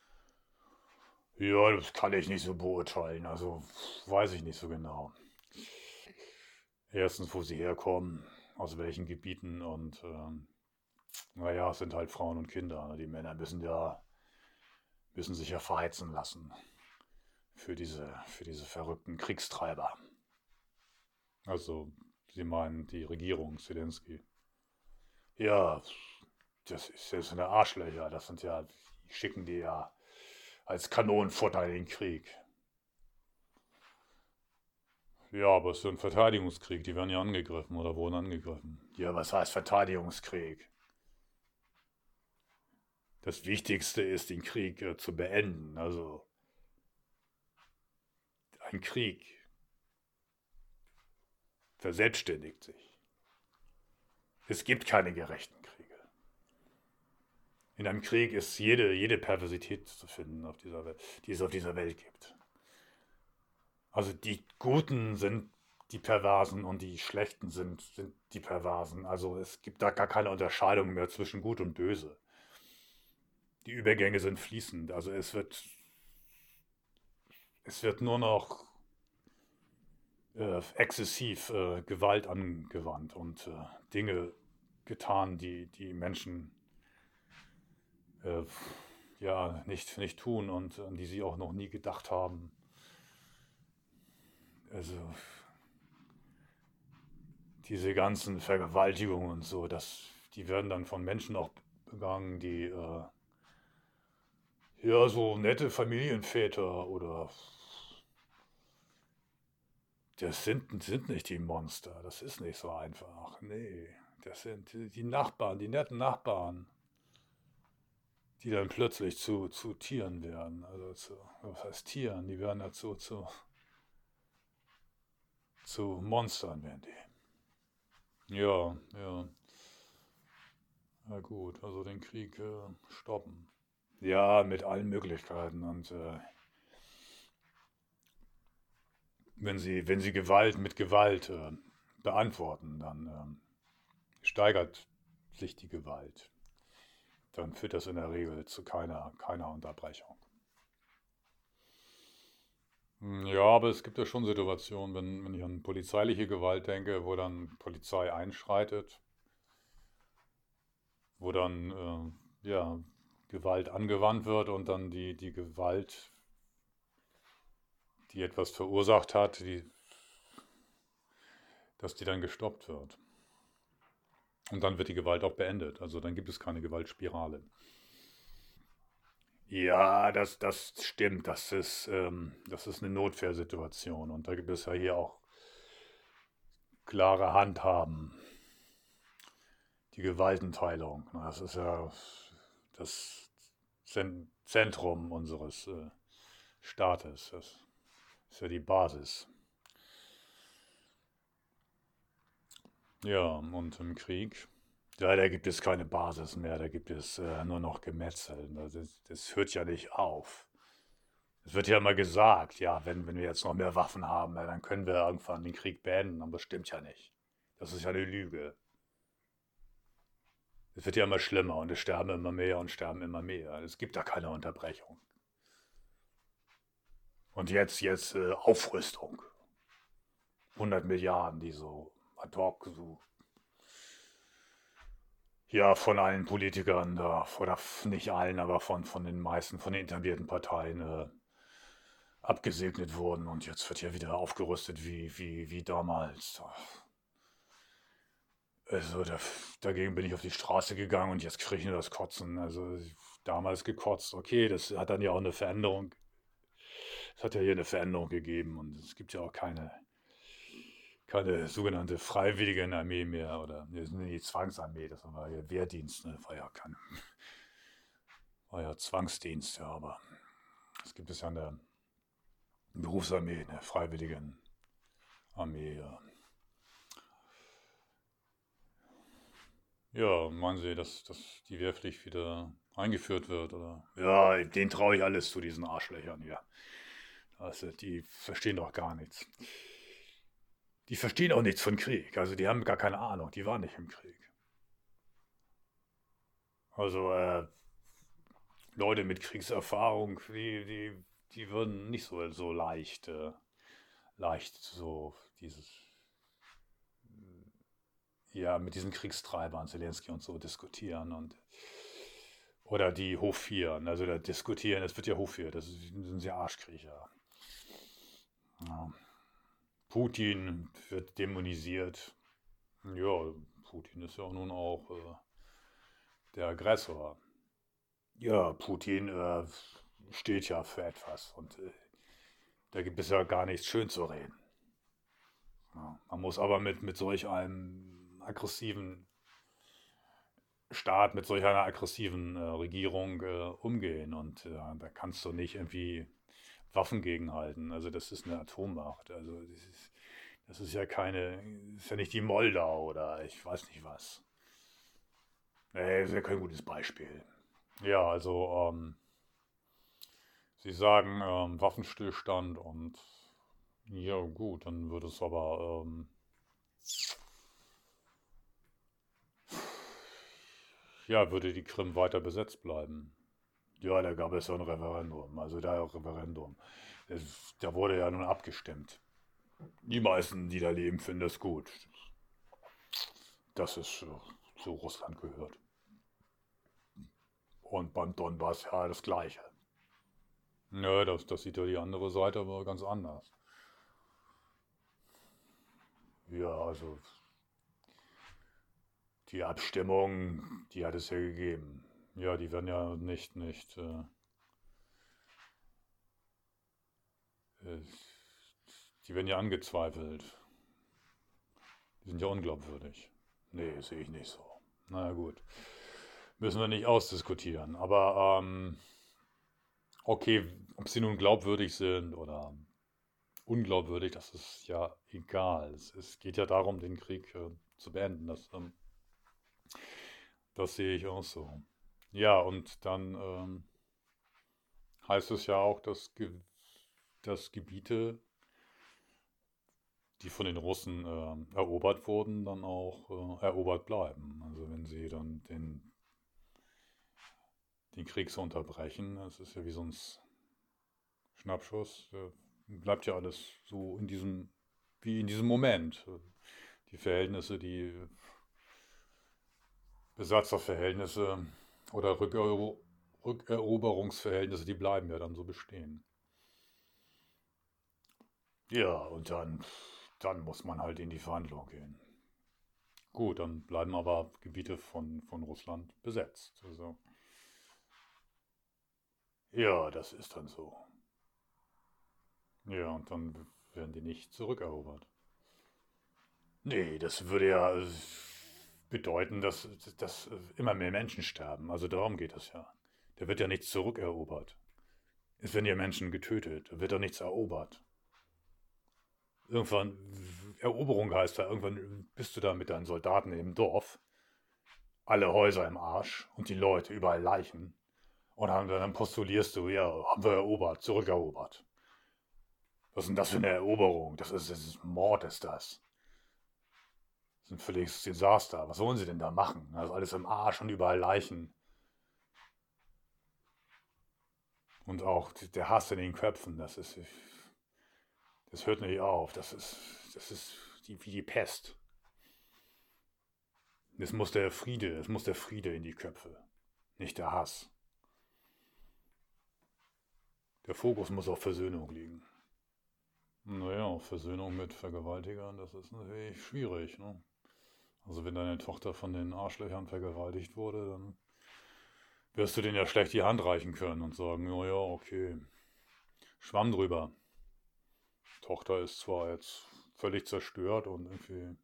Ja, das kann ich nicht so beurteilen. Also weiß ich nicht so genau. Erstens, wo sie herkommen, aus welchen Gebieten und naja, es sind halt Frauen und Kinder, ne? Die Männer müssen sich ja verheizen lassen für diese verrückten Kriegstreiber. Also, Sie meinen die Regierung, Zelensky. Ja, das sind ja Arschlöcher. Das sind ja, die schicken die ja als Kanonenfutter in den Krieg. Ja, aber es ist ja ein Verteidigungskrieg. Die werden ja angegriffen oder wurden angegriffen. Ja, was heißt Verteidigungskrieg? Das Wichtigste ist, den Krieg zu beenden. Also ein Krieg verselbstständigt sich. Es gibt keine gerechten Kriege. In einem Krieg ist jede Perversität zu finden, auf dieser Welt, die es auf dieser Welt gibt. Also die Guten sind die Perversen und die Schlechten sind die Perversen. Also es gibt da gar keine Unterscheidung mehr zwischen Gut und Böse. Die Übergänge sind fließend. Also es wird nur noch exzessiv Gewalt angewandt und Dinge getan, die Menschen äh, ja nicht tun und an die sie auch noch nie gedacht haben. Also diese ganzen Vergewaltigungen und so, die werden dann von Menschen auch begangen, die ja so nette Familienväter oder das sind nicht die Monster, das ist nicht so einfach. Nee, das sind die Nachbarn, die netten Nachbarn, die dann plötzlich zu Tieren werden. Also was heißt Tieren? Die werden dazu zu Monstern werden die. Ja, ja. Na gut, also den Krieg stoppen. Ja, mit allen Möglichkeiten. Und wenn sie Gewalt mit Gewalt beantworten, dann steigert sich die Gewalt. dann führt das in der Regel zu keiner Unterbrechung. Ja, aber es gibt ja schon Situationen, wenn ich an polizeiliche Gewalt denke, wo dann Polizei einschreitet, wo dann ja, Gewalt angewandt wird und dann die Gewalt, die etwas verursacht hat, dass die dann gestoppt wird. Und dann wird die Gewalt auch beendet. Also dann gibt es keine Gewaltspirale. Ja, das stimmt. Das ist eine Notwehrsituation. Und da gibt es ja hier auch klare Handhaben. Die Gewaltenteilung. Das ist ja das Zentrum unseres Staates. Das ist ja die Basis. Ja, und im Krieg, ja, da gibt es keine Basis mehr, da gibt es nur noch Gemetzel. Das hört ja nicht auf. Es wird ja immer gesagt, ja, wenn wir jetzt noch mehr Waffen haben, ja, dann können wir irgendwann den Krieg beenden, aber das stimmt ja nicht. Das ist ja eine Lüge. Es wird ja immer schlimmer und es sterben immer mehr und sterben immer mehr. Es gibt da keine Unterbrechung. Und jetzt Aufrüstung. 100 Milliarden, die so ad hoc, so, ja, von allen Politikern da, oder nicht allen, aber von den meisten, von den etablierten Parteien abgesegnet wurden. Und jetzt wird ja wieder aufgerüstet wie damals. Also dagegen bin ich auf die Straße gegangen und jetzt kriege ich nur das Kotzen. Also damals gekotzt, okay, das hat dann ja auch eine Veränderung. Es hat ja hier eine Veränderung gegeben und es gibt ja auch keine sogenannte Freiwilligenarmee mehr oder die Zwangsarmee, das war ja Wehrdienst, ne? War ja Zwangsdienst, ja, aber es gibt es ja eine Berufsarmee, eine Freiwilligenarmee, ja. Ja, meinen Sie, dass die Wehrpflicht wieder eingeführt wird, oder? Ja, denen traue ich alles zu, diesen Arschlöchern hier. Also, die verstehen doch gar nichts. Die verstehen auch nichts von Krieg. Also, die haben gar keine Ahnung. Die waren nicht im Krieg. Also, Leute mit Kriegserfahrung, die würden nicht so leicht so ja, mit diesen Kriegstreibern, Zelensky und so diskutieren oder die hofieren, also da diskutieren, es wird ja hofiert, das sind ja Arschkriecher. Ja. Putin wird dämonisiert. Ja, Putin ist ja nun auch der Aggressor. Ja, Putin steht ja für etwas und da gibt es ja gar nichts schön zu reden. Ja, man muss aber mit solch einem aggressiven Staat, mit solch einer aggressiven Regierung umgehen und da kannst du nicht irgendwie Waffen gegenhalten. Also das ist eine Atommacht. Also das ist ja ist ja nicht die Moldau oder ich weiß nicht was. Nee, das ist ja kein gutes Beispiel. Ja, also Sie sagen Waffenstillstand und ja gut, dann würde es aber ja, würde die Krim weiter besetzt bleiben. Ja, da gab es ja ein Referendum, also da Referendum. Da wurde ja nun abgestimmt. Die meisten, die da leben, finden das gut, dass es zu Russland gehört. Und beim Donbass ja das Gleiche. Ja, das sieht ja die andere Seite aber ganz anders. Ja, also die Abstimmung, die hat es ja gegeben. Ja, die werden ja nicht äh, die werden ja angezweifelt. Die sind ja unglaubwürdig. Nee, sehe ich nicht so. Na ja, gut. Müssen wir nicht ausdiskutieren. Aber okay, ob sie nun glaubwürdig sind oder unglaubwürdig, das ist ja egal. Es geht ja darum, den Krieg zu beenden. Das sehe ich auch so. Ja, und dann heißt es ja auch, dass Gebiete, die von den Russen erobert wurden, dann auch erobert bleiben. Also wenn sie dann den Krieg zu unterbrechen. Das ist ja wie so ein Schnappschuss. Bleibt ja alles so wie in diesem Moment. Die Verhältnisse, die Besatzerverhältnisse oder Rückeroberungsverhältnisse, die bleiben ja dann so bestehen. Ja, und dann muss man halt in die Verhandlung gehen. Gut, dann bleiben aber Gebiete von Russland besetzt. Also, ja, das ist dann so. Ja, und dann werden die nicht zurückerobert. Nee, das würde ja bedeuten, dass immer mehr Menschen sterben. Also darum geht es ja. Da wird ja nichts zurückerobert. Es werden ja Menschen getötet, da wird doch nichts erobert. Irgendwann, Eroberung heißt ja, irgendwann bist du da mit deinen Soldaten im Dorf, alle Häuser im Arsch und die Leute, überall Leichen. Und dann postulierst du, ja, haben wir erobert, zurückerobert. Was ist denn das für eine Eroberung? Das ist Mord, ist das. Das ist ein völliges Desaster. Was wollen sie denn da machen? Das ist alles im Arsch und überall Leichen. Und auch der Hass in den Köpfen, das hört nicht auf. Das ist wie die Pest. Es muss der Friede in die Köpfe, nicht der Hass. Der Fokus muss auf Versöhnung liegen. Naja, Versöhnung mit Vergewaltigern, das ist natürlich schwierig, ne? Also wenn deine Tochter von den Arschlöchern vergewaltigt wurde, dann wirst du denen ja schlecht die Hand reichen können und sagen, ja, ja, okay, Schwamm drüber. Tochter ist zwar jetzt völlig zerstört und irgendwie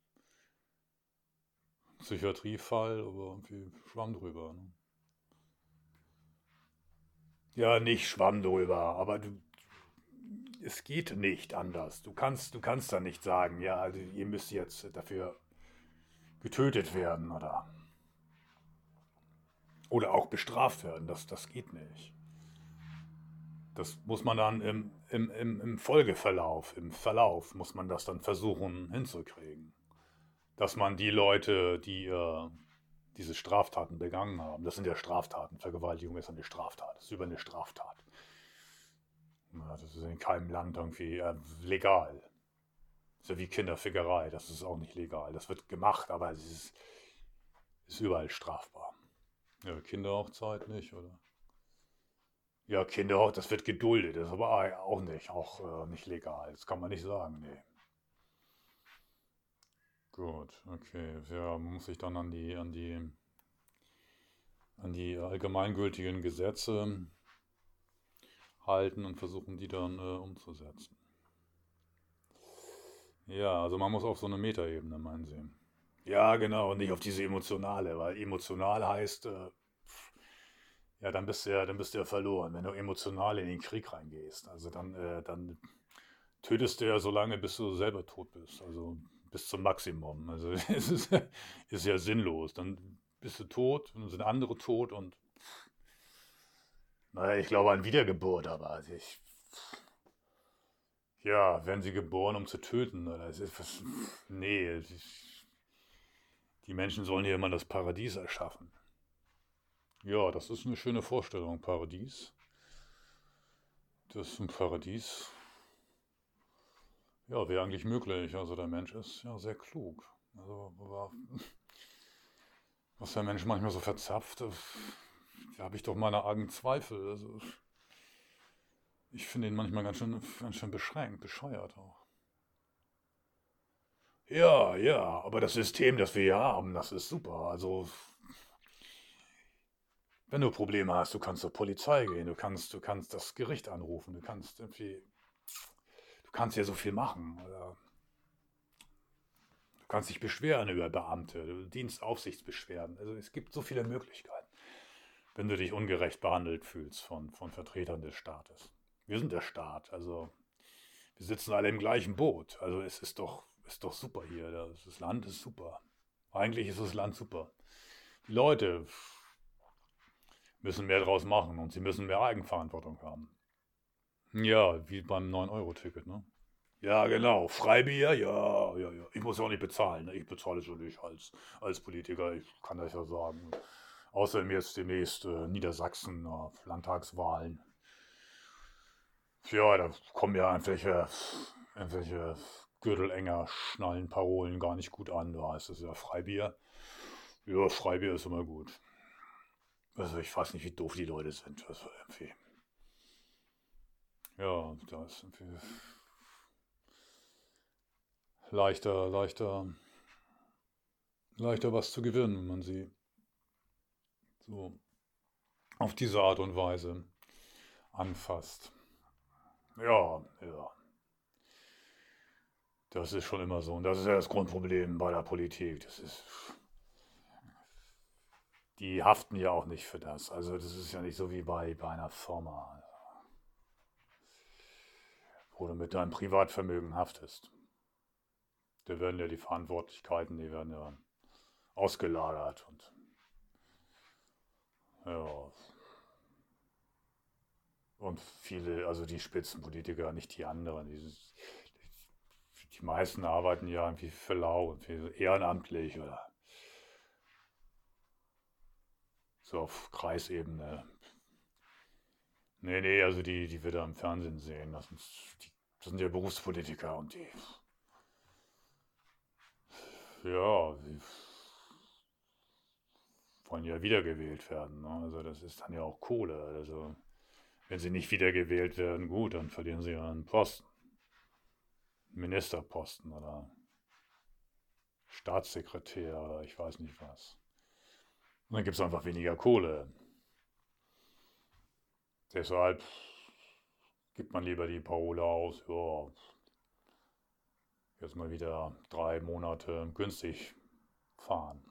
Psychiatriefall, aber irgendwie Schwamm drüber. Ne? Ja, nicht Schwamm drüber, aber es geht nicht anders. Du kannst da nicht sagen, ja, also ihr müsst jetzt dafür getötet werden oder auch bestraft werden. Das geht nicht. Das muss man dann im Folgeverlauf, im Verlauf muss man das dann versuchen hinzukriegen. Dass man die Leute, die diese Straftaten begangen haben, das sind ja Straftaten, Vergewaltigung ist eine Straftat, das ist über eine Straftat. Das ist in keinem Land irgendwie legal. Das ist ja wie Kinderfickerei, das ist auch nicht legal. Das wird gemacht, aber es ist überall strafbar. Ja, Kinderhochzeit nicht, oder? Ja, Kinderhochzeit, das wird geduldet, das ist aber auch nicht legal. Das kann man nicht sagen, nee. Gut, okay. Ja, man muss sich dann an die allgemeingültigen Gesetze halten und versuchen, die dann umzusetzen. Ja, also man muss auf so eine Metaebene, meinen Sie. Ja, genau, und nicht auf diese emotionale, weil emotional heißt, ja, dann bist du ja verloren, wenn du emotional in den Krieg reingehst. Also dann tötest du ja so lange, bis du selber tot bist. Also bis zum Maximum. Also ist ja sinnlos. Dann bist du tot, dann sind andere tot und naja, ich glaube an Wiedergeburt, aber ja, werden sie geboren, um zu töten? Oder nee, die Menschen sollen hier immer das Paradies erschaffen. Ja, das ist eine schöne Vorstellung, Paradies. Das ist ein Paradies. Ja, wäre eigentlich möglich. Also der Mensch ist ja sehr klug. Also, aber was der Mensch manchmal so verzapft, da habe ich doch meine argen Zweifel. Also, ich finde ihn manchmal ganz schön beschränkt, bescheuert auch. Ja, ja, aber das System, das wir hier haben, das ist super. Also, wenn du Probleme hast, du kannst zur Polizei gehen, du kannst das Gericht anrufen, du kannst ja so viel machen. Oder du kannst dich beschweren über Beamte, Dienstaufsichtsbeschwerden. Also es gibt so viele Möglichkeiten, wenn du dich ungerecht behandelt fühlst von Vertretern des Staates. Wir sind der Staat, also wir sitzen alle im gleichen Boot. Also es ist doch super hier. Das Land ist super. Eigentlich ist das Land super. Die Leute müssen mehr draus machen und sie müssen mehr Eigenverantwortung haben. Ja, wie beim 9-Euro-Ticket, ne? Ja, genau. Freibier, ja, ja. Ich muss ja auch nicht bezahlen. Ne? Ich bezahle es ja nicht als Politiker. Ich kann das ja sagen. Außerdem jetzt demnächst Niedersachsen, Landtagswahlen. Ja, da kommen ja irgendwelche Gürtelenger Schnallenparolen gar nicht gut an. Da heißt es ja Freibier. Ja, Freibier ist immer gut. Also ich weiß nicht, wie doof die Leute sind. Also irgendwie. Ja, da ist irgendwie leichter was zu gewinnen, wenn man sie so auf diese Art und Weise anfasst. Ja, ja. Das ist schon immer so. Und das ist ja das Grundproblem bei der Politik. Die haften ja auch nicht für das. Also das ist ja nicht so wie bei einer Firma, wo du mit deinem Privatvermögen haftest. Da werden ja die Verantwortlichkeiten, die werden ja ausgelagert und ja. Und viele, also die Spitzenpolitiker, nicht die anderen. Die meisten arbeiten ja irgendwie für lau, irgendwie ehrenamtlich oder so auf Kreisebene. Nee, also die wir da im Fernsehen sehen, das sind ja Berufspolitiker und die wollen ja wiedergewählt werden. Ne? Also das ist dann ja auch Kohle. Also wenn sie nicht wiedergewählt werden, gut, dann verlieren sie ja einen Posten. Ministerposten oder Staatssekretär oder ich weiß nicht was. Und dann gibt es einfach weniger Kohle. Deshalb gibt man lieber die Parole aus, ja, jetzt mal wieder 3 Monate günstig fahren.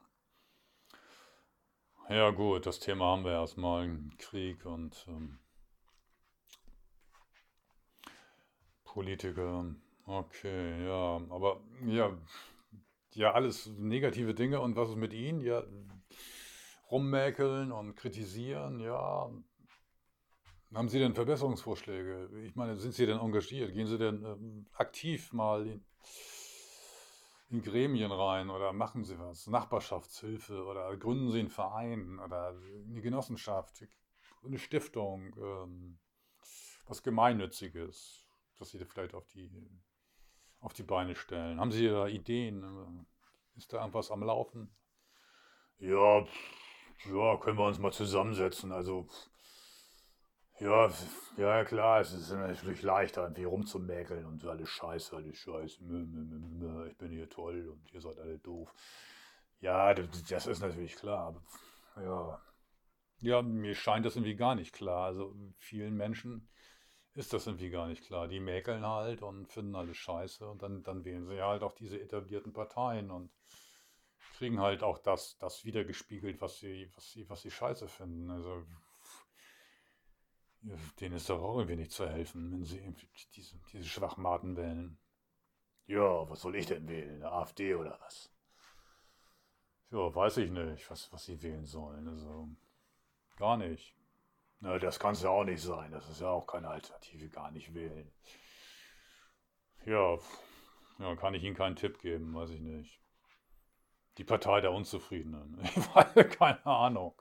Ja gut, das Thema haben wir erstmal, Krieg und Politiker. Okay, ja, aber ja, alles negative Dinge und was ist mit Ihnen? Ja, rummäkeln und kritisieren, ja. Haben Sie denn Verbesserungsvorschläge? Ich meine, sind Sie denn engagiert? Gehen Sie denn aktiv mal in Gremien rein oder machen Sie was? Nachbarschaftshilfe oder gründen Sie einen Verein oder eine Genossenschaft, eine Stiftung, was Gemeinnütziges, das Sie vielleicht auf die Beine stellen. Haben Sie da Ideen? Ist da irgendwas am Laufen? Ja, ja, können wir uns mal zusammensetzen. Also, ja, ja, klar, es ist natürlich leichter, irgendwie rumzumäkeln und so alles Scheiße, ich bin hier toll und ihr seid alle doof. Ja, das ist natürlich klar, aber ja. Ja, mir scheint das irgendwie gar nicht klar. Also vielen Menschen ist das irgendwie gar nicht klar. Die mäkeln halt und finden alles scheiße und dann wählen sie halt auch diese etablierten Parteien und kriegen halt auch das wiedergespiegelt, was sie scheiße finden. Also ja, denen ist doch auch irgendwie nicht zu helfen, wenn sie irgendwie diese Schwachmaten wählen. Ja, was soll ich denn wählen? Eine AfD oder was? Ja, weiß ich nicht, was sie wählen sollen. Also gar nicht. Na, das kann es ja auch nicht sein. Das ist ja auch keine Alternative, gar nicht wählen. Ja, ja, kann ich Ihnen keinen Tipp geben, weiß ich nicht. Die Partei der Unzufriedenen. Ich weiß, keine Ahnung.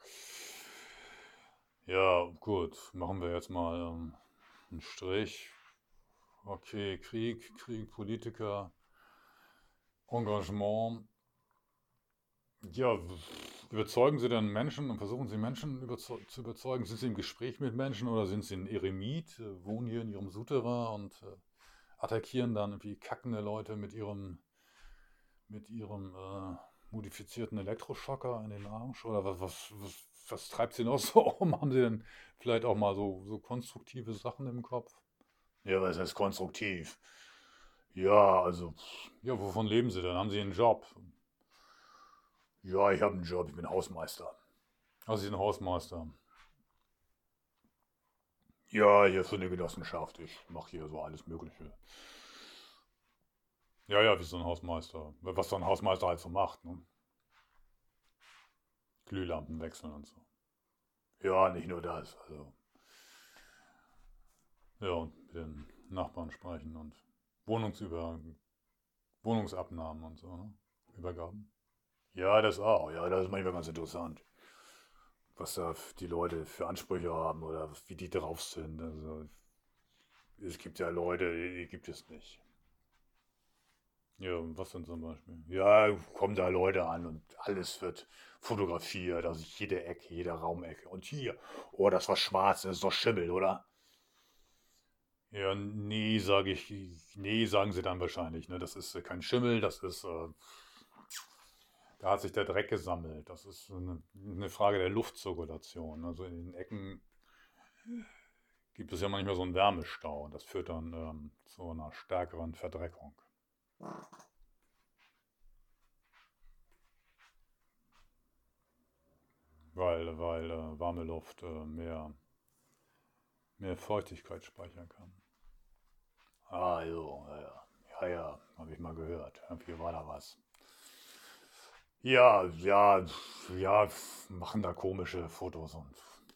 Ja, gut, machen wir jetzt mal einen Strich. Okay, Krieg, Politiker, Engagement. Ja, überzeugen Sie denn Menschen und versuchen Sie Menschen zu überzeugen? Sind Sie im Gespräch mit Menschen oder sind Sie ein Eremit, wohnen hier in Ihrem Souterrain und attackieren dann irgendwie kackende Leute mit ihrem modifizierten Elektroschocker in den Arsch? Oder was treibt Sie noch so um? Haben Sie denn vielleicht auch mal so konstruktive Sachen im Kopf? Ja, was heißt konstruktiv? Ja, also, ja, wovon leben Sie denn? Haben Sie einen Job? Ja, ich habe einen Job, ich bin Hausmeister. Also Sie sind Hausmeister. Ja, hier für eine Genossenschaft. Ich mache hier so alles Mögliche. Ja, wie so ein Hausmeister. Was so ein Hausmeister halt so macht, ne? Glühlampen wechseln und so. Ja, nicht nur das. Also, ja, und mit den Nachbarn sprechen und Wohnungsüber Wohnungsabnahmen und so, ne? Übergaben. Ja, das auch. Ja, das ist manchmal ganz interessant. was da die Leute für Ansprüche haben oder wie die drauf sind. Also es gibt ja Leute, die gibt es nicht. Ja, was denn zum Beispiel? Ja, kommen da Leute an und alles wird fotografiert, also jede Ecke, jede Raumecke. Und hier, oh, das war schwarz, das ist doch Schimmel, oder? Ja, nee, sage ich, nee, sagen sie dann wahrscheinlich, ne? Das ist kein Schimmel, da hat sich der Dreck gesammelt. Das ist eine Frage der Luftzirkulation. Also in den Ecken gibt es ja manchmal so einen Wärmestau und das führt dann zu einer stärkeren Verdreckung. Weil warme Luft mehr Feuchtigkeit speichern kann. Ah, jo, ja, habe ich mal gehört. Irgendwie war da was. Ja, ja, ja, machen da komische Fotos und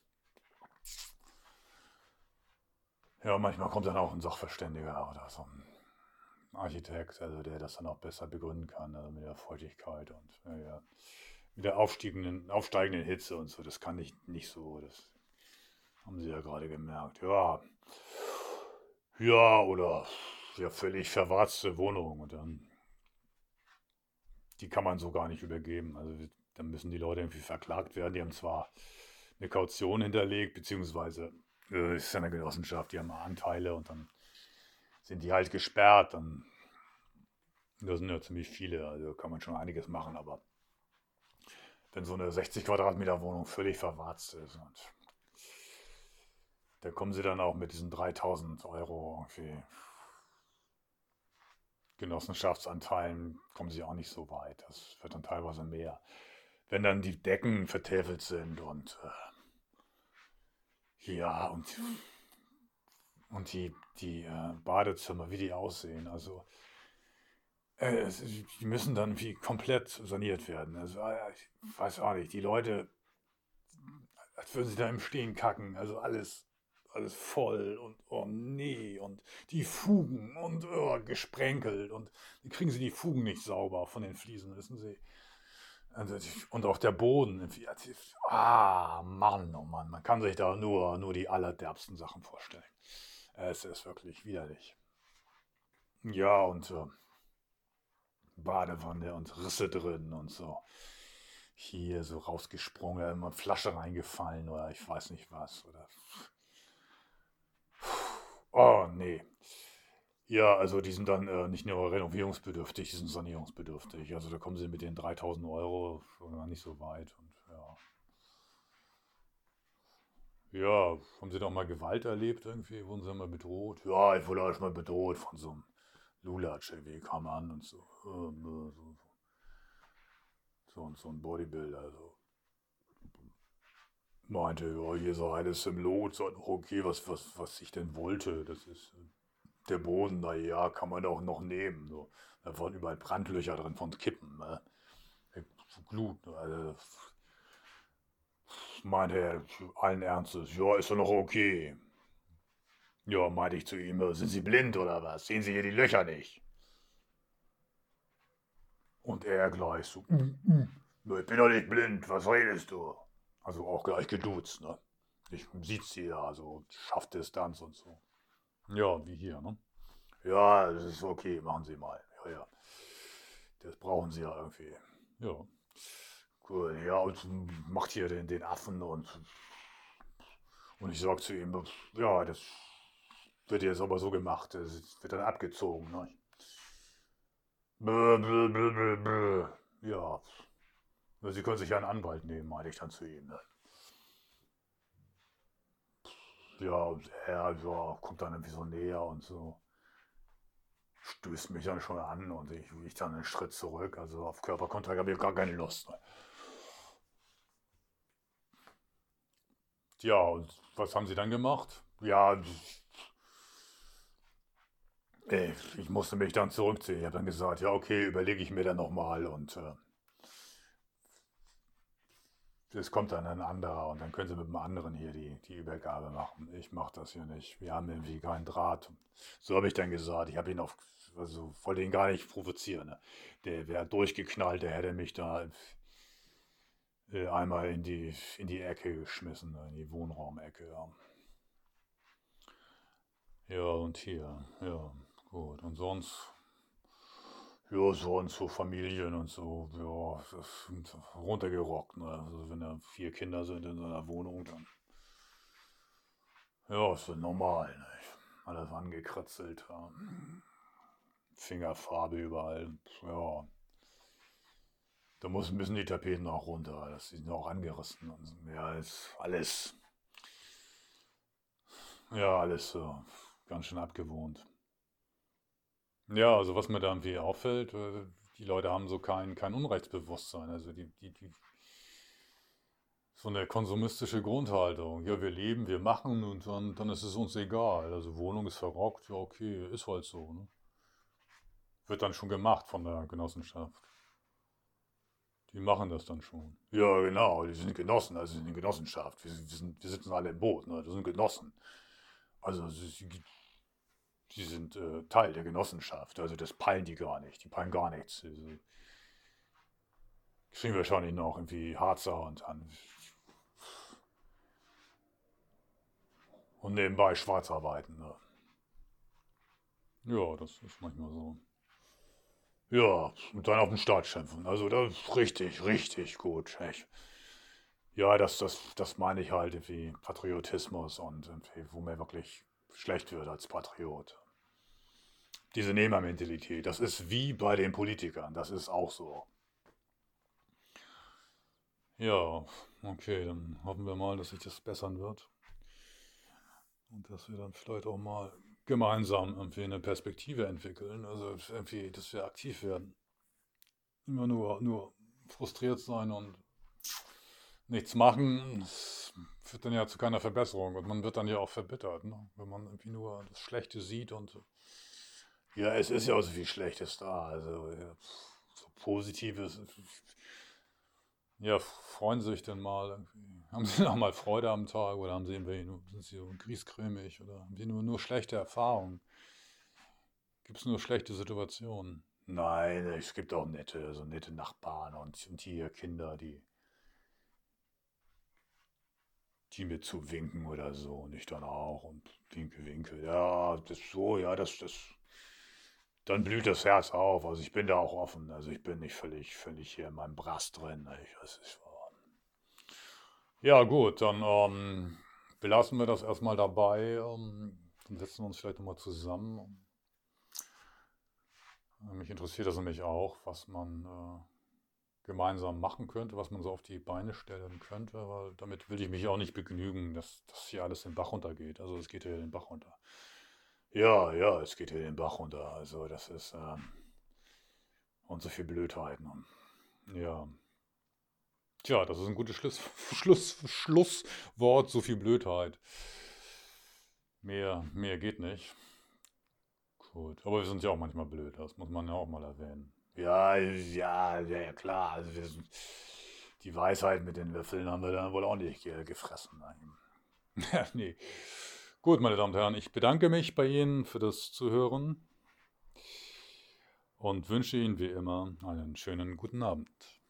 ja, manchmal kommt dann auch ein Sachverständiger oder so ein Architekt, also der das dann auch besser begründen kann, also mit der Feuchtigkeit und ja, mit der aufsteigenden Hitze und so. Das kann ich nicht so, das haben Sie ja gerade gemerkt. Ja, ja, oder ja, völlig verwarzte Wohnung und dann, die kann man so gar nicht übergeben. Also dann müssen die Leute irgendwie verklagt werden. Die haben zwar eine Kaution hinterlegt, beziehungsweise ist ja eine Genossenschaft, die haben Anteile und dann sind die halt gesperrt. Dann, da sind ja ziemlich viele, also kann man schon einiges machen, aber wenn so eine 60 Quadratmeter Wohnung völlig verwatzt ist und da kommen sie dann auch mit diesen 3.000 € irgendwie Genossenschaftsanteilen, kommen sie auch nicht so weit. Das wird dann teilweise mehr. Wenn dann die Decken vertäfelt sind und ja, und die Badezimmer, wie die aussehen, also die müssen dann wie komplett saniert werden. Also ich weiß auch nicht, die Leute, als würden sie da im Stehen kacken, also alles voll und oh nee und die Fugen und oh, gesprenkelt und wie kriegen sie die Fugen nicht sauber von den Fliesen, wissen Sie? Also, und auch der Boden. Mann, oh Mann, man kann sich da nur die allerderbsten Sachen vorstellen. Es ist wirklich widerlich. Ja, und Badewanne und Risse drin und so. Hier so rausgesprungen, immer Flasche reingefallen oder ich weiß nicht was. Oder oh, nee. Ja, also die sind dann nicht nur renovierungsbedürftig, die sind sanierungsbedürftig. Also da kommen sie mit den 3.000 € schon nicht so weit. Und ja. Ja, haben Sie doch mal Gewalt erlebt irgendwie? Wurden Sie mal bedroht? Ja, ich wurde auch schon mal bedroht von so einem Lulatsch, irgendwie kam an und so. So ein Bodybuilder. So. Meinte, ja, hier so alles im Lot, so, okay, was ich denn wollte. Das ist der Boden, na ja, kann man auch noch nehmen. So. Da waren überall Brandlöcher drin von Kippen. Ne? Glut, ne? Also, meinte er allen Ernstes, ja, ist doch noch okay. Ja, meinte ich zu ihm, sind Sie blind oder was? Sehen Sie hier die Löcher nicht? Und er gleich so, "Nö, ich bin doch nicht blind, was redest du? Also auch gleich geduzt, ne? Ich sieht sie ja, so schafft Distanz und so. Ja, wie hier, ne? Ja, das ist okay, machen Sie mal. Ja, ja. Das brauchen Sie ja irgendwie. Ja. Cool, ja, und macht hier den Affen und ich sag zu ihm, ja, das wird jetzt aber so gemacht, das wird dann abgezogen, ne? Bäh, bäh, bäh, bäh, bäh. Ja, Sie können sich ja einen Anwalt nehmen, meinte ich dann zu ihm. Ne? Ja, und er ja, kommt dann irgendwie so näher und so, stößt mich dann schon an und ich dann einen Schritt zurück. Also auf Körperkontakt habe ich gar keine Lust. Ne? Ja, und was haben Sie dann gemacht? Ja, ich musste mich dann zurückziehen. Ich habe dann gesagt, ja, okay, überlege ich mir dann nochmal und es kommt dann ein anderer und dann können Sie mit dem anderen hier die Übergabe machen. Ich mache das hier nicht. Wir haben irgendwie keinen Draht. So habe ich dann gesagt. Ich habe ihn also wollte ihn gar nicht provozieren. Ne? Der wäre durchgeknallt, der hätte mich da einmal in die Ecke geschmissen, in die Wohnraumecke. Ja. Ja, und hier, ja, gut. Und sonst, Ja, sonst so Familien und so, ja, das sind runtergerockt. Ne? Also wenn da 4 Kinder sind in so einer Wohnung, dann, ja, ist das normal. Ne? Alles angekritzelt. Ja. Fingerfarbe überall. Ja, da müssen die Tapeten auch runter. Das sind auch angerissen. Und so. Ja, ist alles, ja, alles so ganz schön abgewohnt. Ja, also was mir da irgendwie auffällt, die Leute haben so kein Unrechtsbewusstsein. Also so eine konsumistische Grundhaltung. Ja, wir leben, wir machen und dann ist es uns egal. Also Wohnung ist verrockt, ja okay, ist halt so. Ne? Wird dann schon gemacht von der Genossenschaft. Die machen das dann schon. ja, genau, die sind Genossen, also sind in Genossenschaft. Wir sitzen alle im Boot, ne? Das sind Genossen. Also sie sind Teil der Genossenschaft. Also das peilen die gar nicht. Die peilen gar nichts. Also, kriegen wahrscheinlich noch irgendwie Harzer und nebenbei schwarz arbeiten. Ne? Ja, das ist manchmal so. Ja, und dann auf den Staat schimpfen. Also das ist richtig, richtig gut. Echt. Ja, das meine ich halt irgendwie Patriotismus und irgendwie, wo mir wirklich schlecht wird als Patriot. Diese Nehmermentalität, das ist wie bei den Politikern, das ist auch so. Ja, okay, dann hoffen wir mal, dass sich das bessern wird. Und dass wir dann vielleicht auch mal gemeinsam irgendwie eine Perspektive entwickeln. Also irgendwie, dass wir aktiv werden. Immer nur frustriert sein und nichts machen, das führt dann ja zu keiner Verbesserung. Und man wird dann ja auch verbittert, ne? Wenn man irgendwie nur das Schlechte sieht und Ja, es ist ja auch so viel Schlechtes da. Also ja, so Positives. ja, freuen Sie sich denn mal irgendwie? Haben Sie noch mal Freude am Tag oder haben Sie irgendwie sind Sie so griesgrämig oder haben Sie nur schlechte Erfahrungen? Gibt es nur schlechte Situationen? Nein, es gibt auch so nette Nachbarn und hier Kinder, die mir zuwinken oder so. Und ich dann auch und winke, winke. Ja, das so, ja, dann blüht das Herz auf. Also ich bin da auch offen. Also ich bin nicht völlig hier in meinem Brass drin. Das ist, Ja, gut, dann belassen wir das erstmal dabei. Dann setzen wir uns vielleicht nochmal zusammen. Mich interessiert das nämlich auch, was man gemeinsam machen könnte, was man so auf die Beine stellen könnte, weil damit will ich mich auch nicht begnügen, dass das hier alles den Bach runtergeht. Also es geht ja den Bach runter. ja, ja, es geht hier den Bach runter. Also das ist, und so viel Blödheiten. Ja. Tja, das ist ein gutes Schlusswort, so viel Blödheit. Mehr geht nicht. Gut, aber wir sind ja auch manchmal blöd, das muss man ja auch mal erwähnen. Ja, ja, ja, klar. Also die Weisheit mit den Löffeln haben wir dann wohl auch nicht gefressen. Ja, nee. Gut, meine Damen und Herren, ich bedanke mich bei Ihnen für das Zuhören und wünsche Ihnen wie immer einen schönen guten Abend.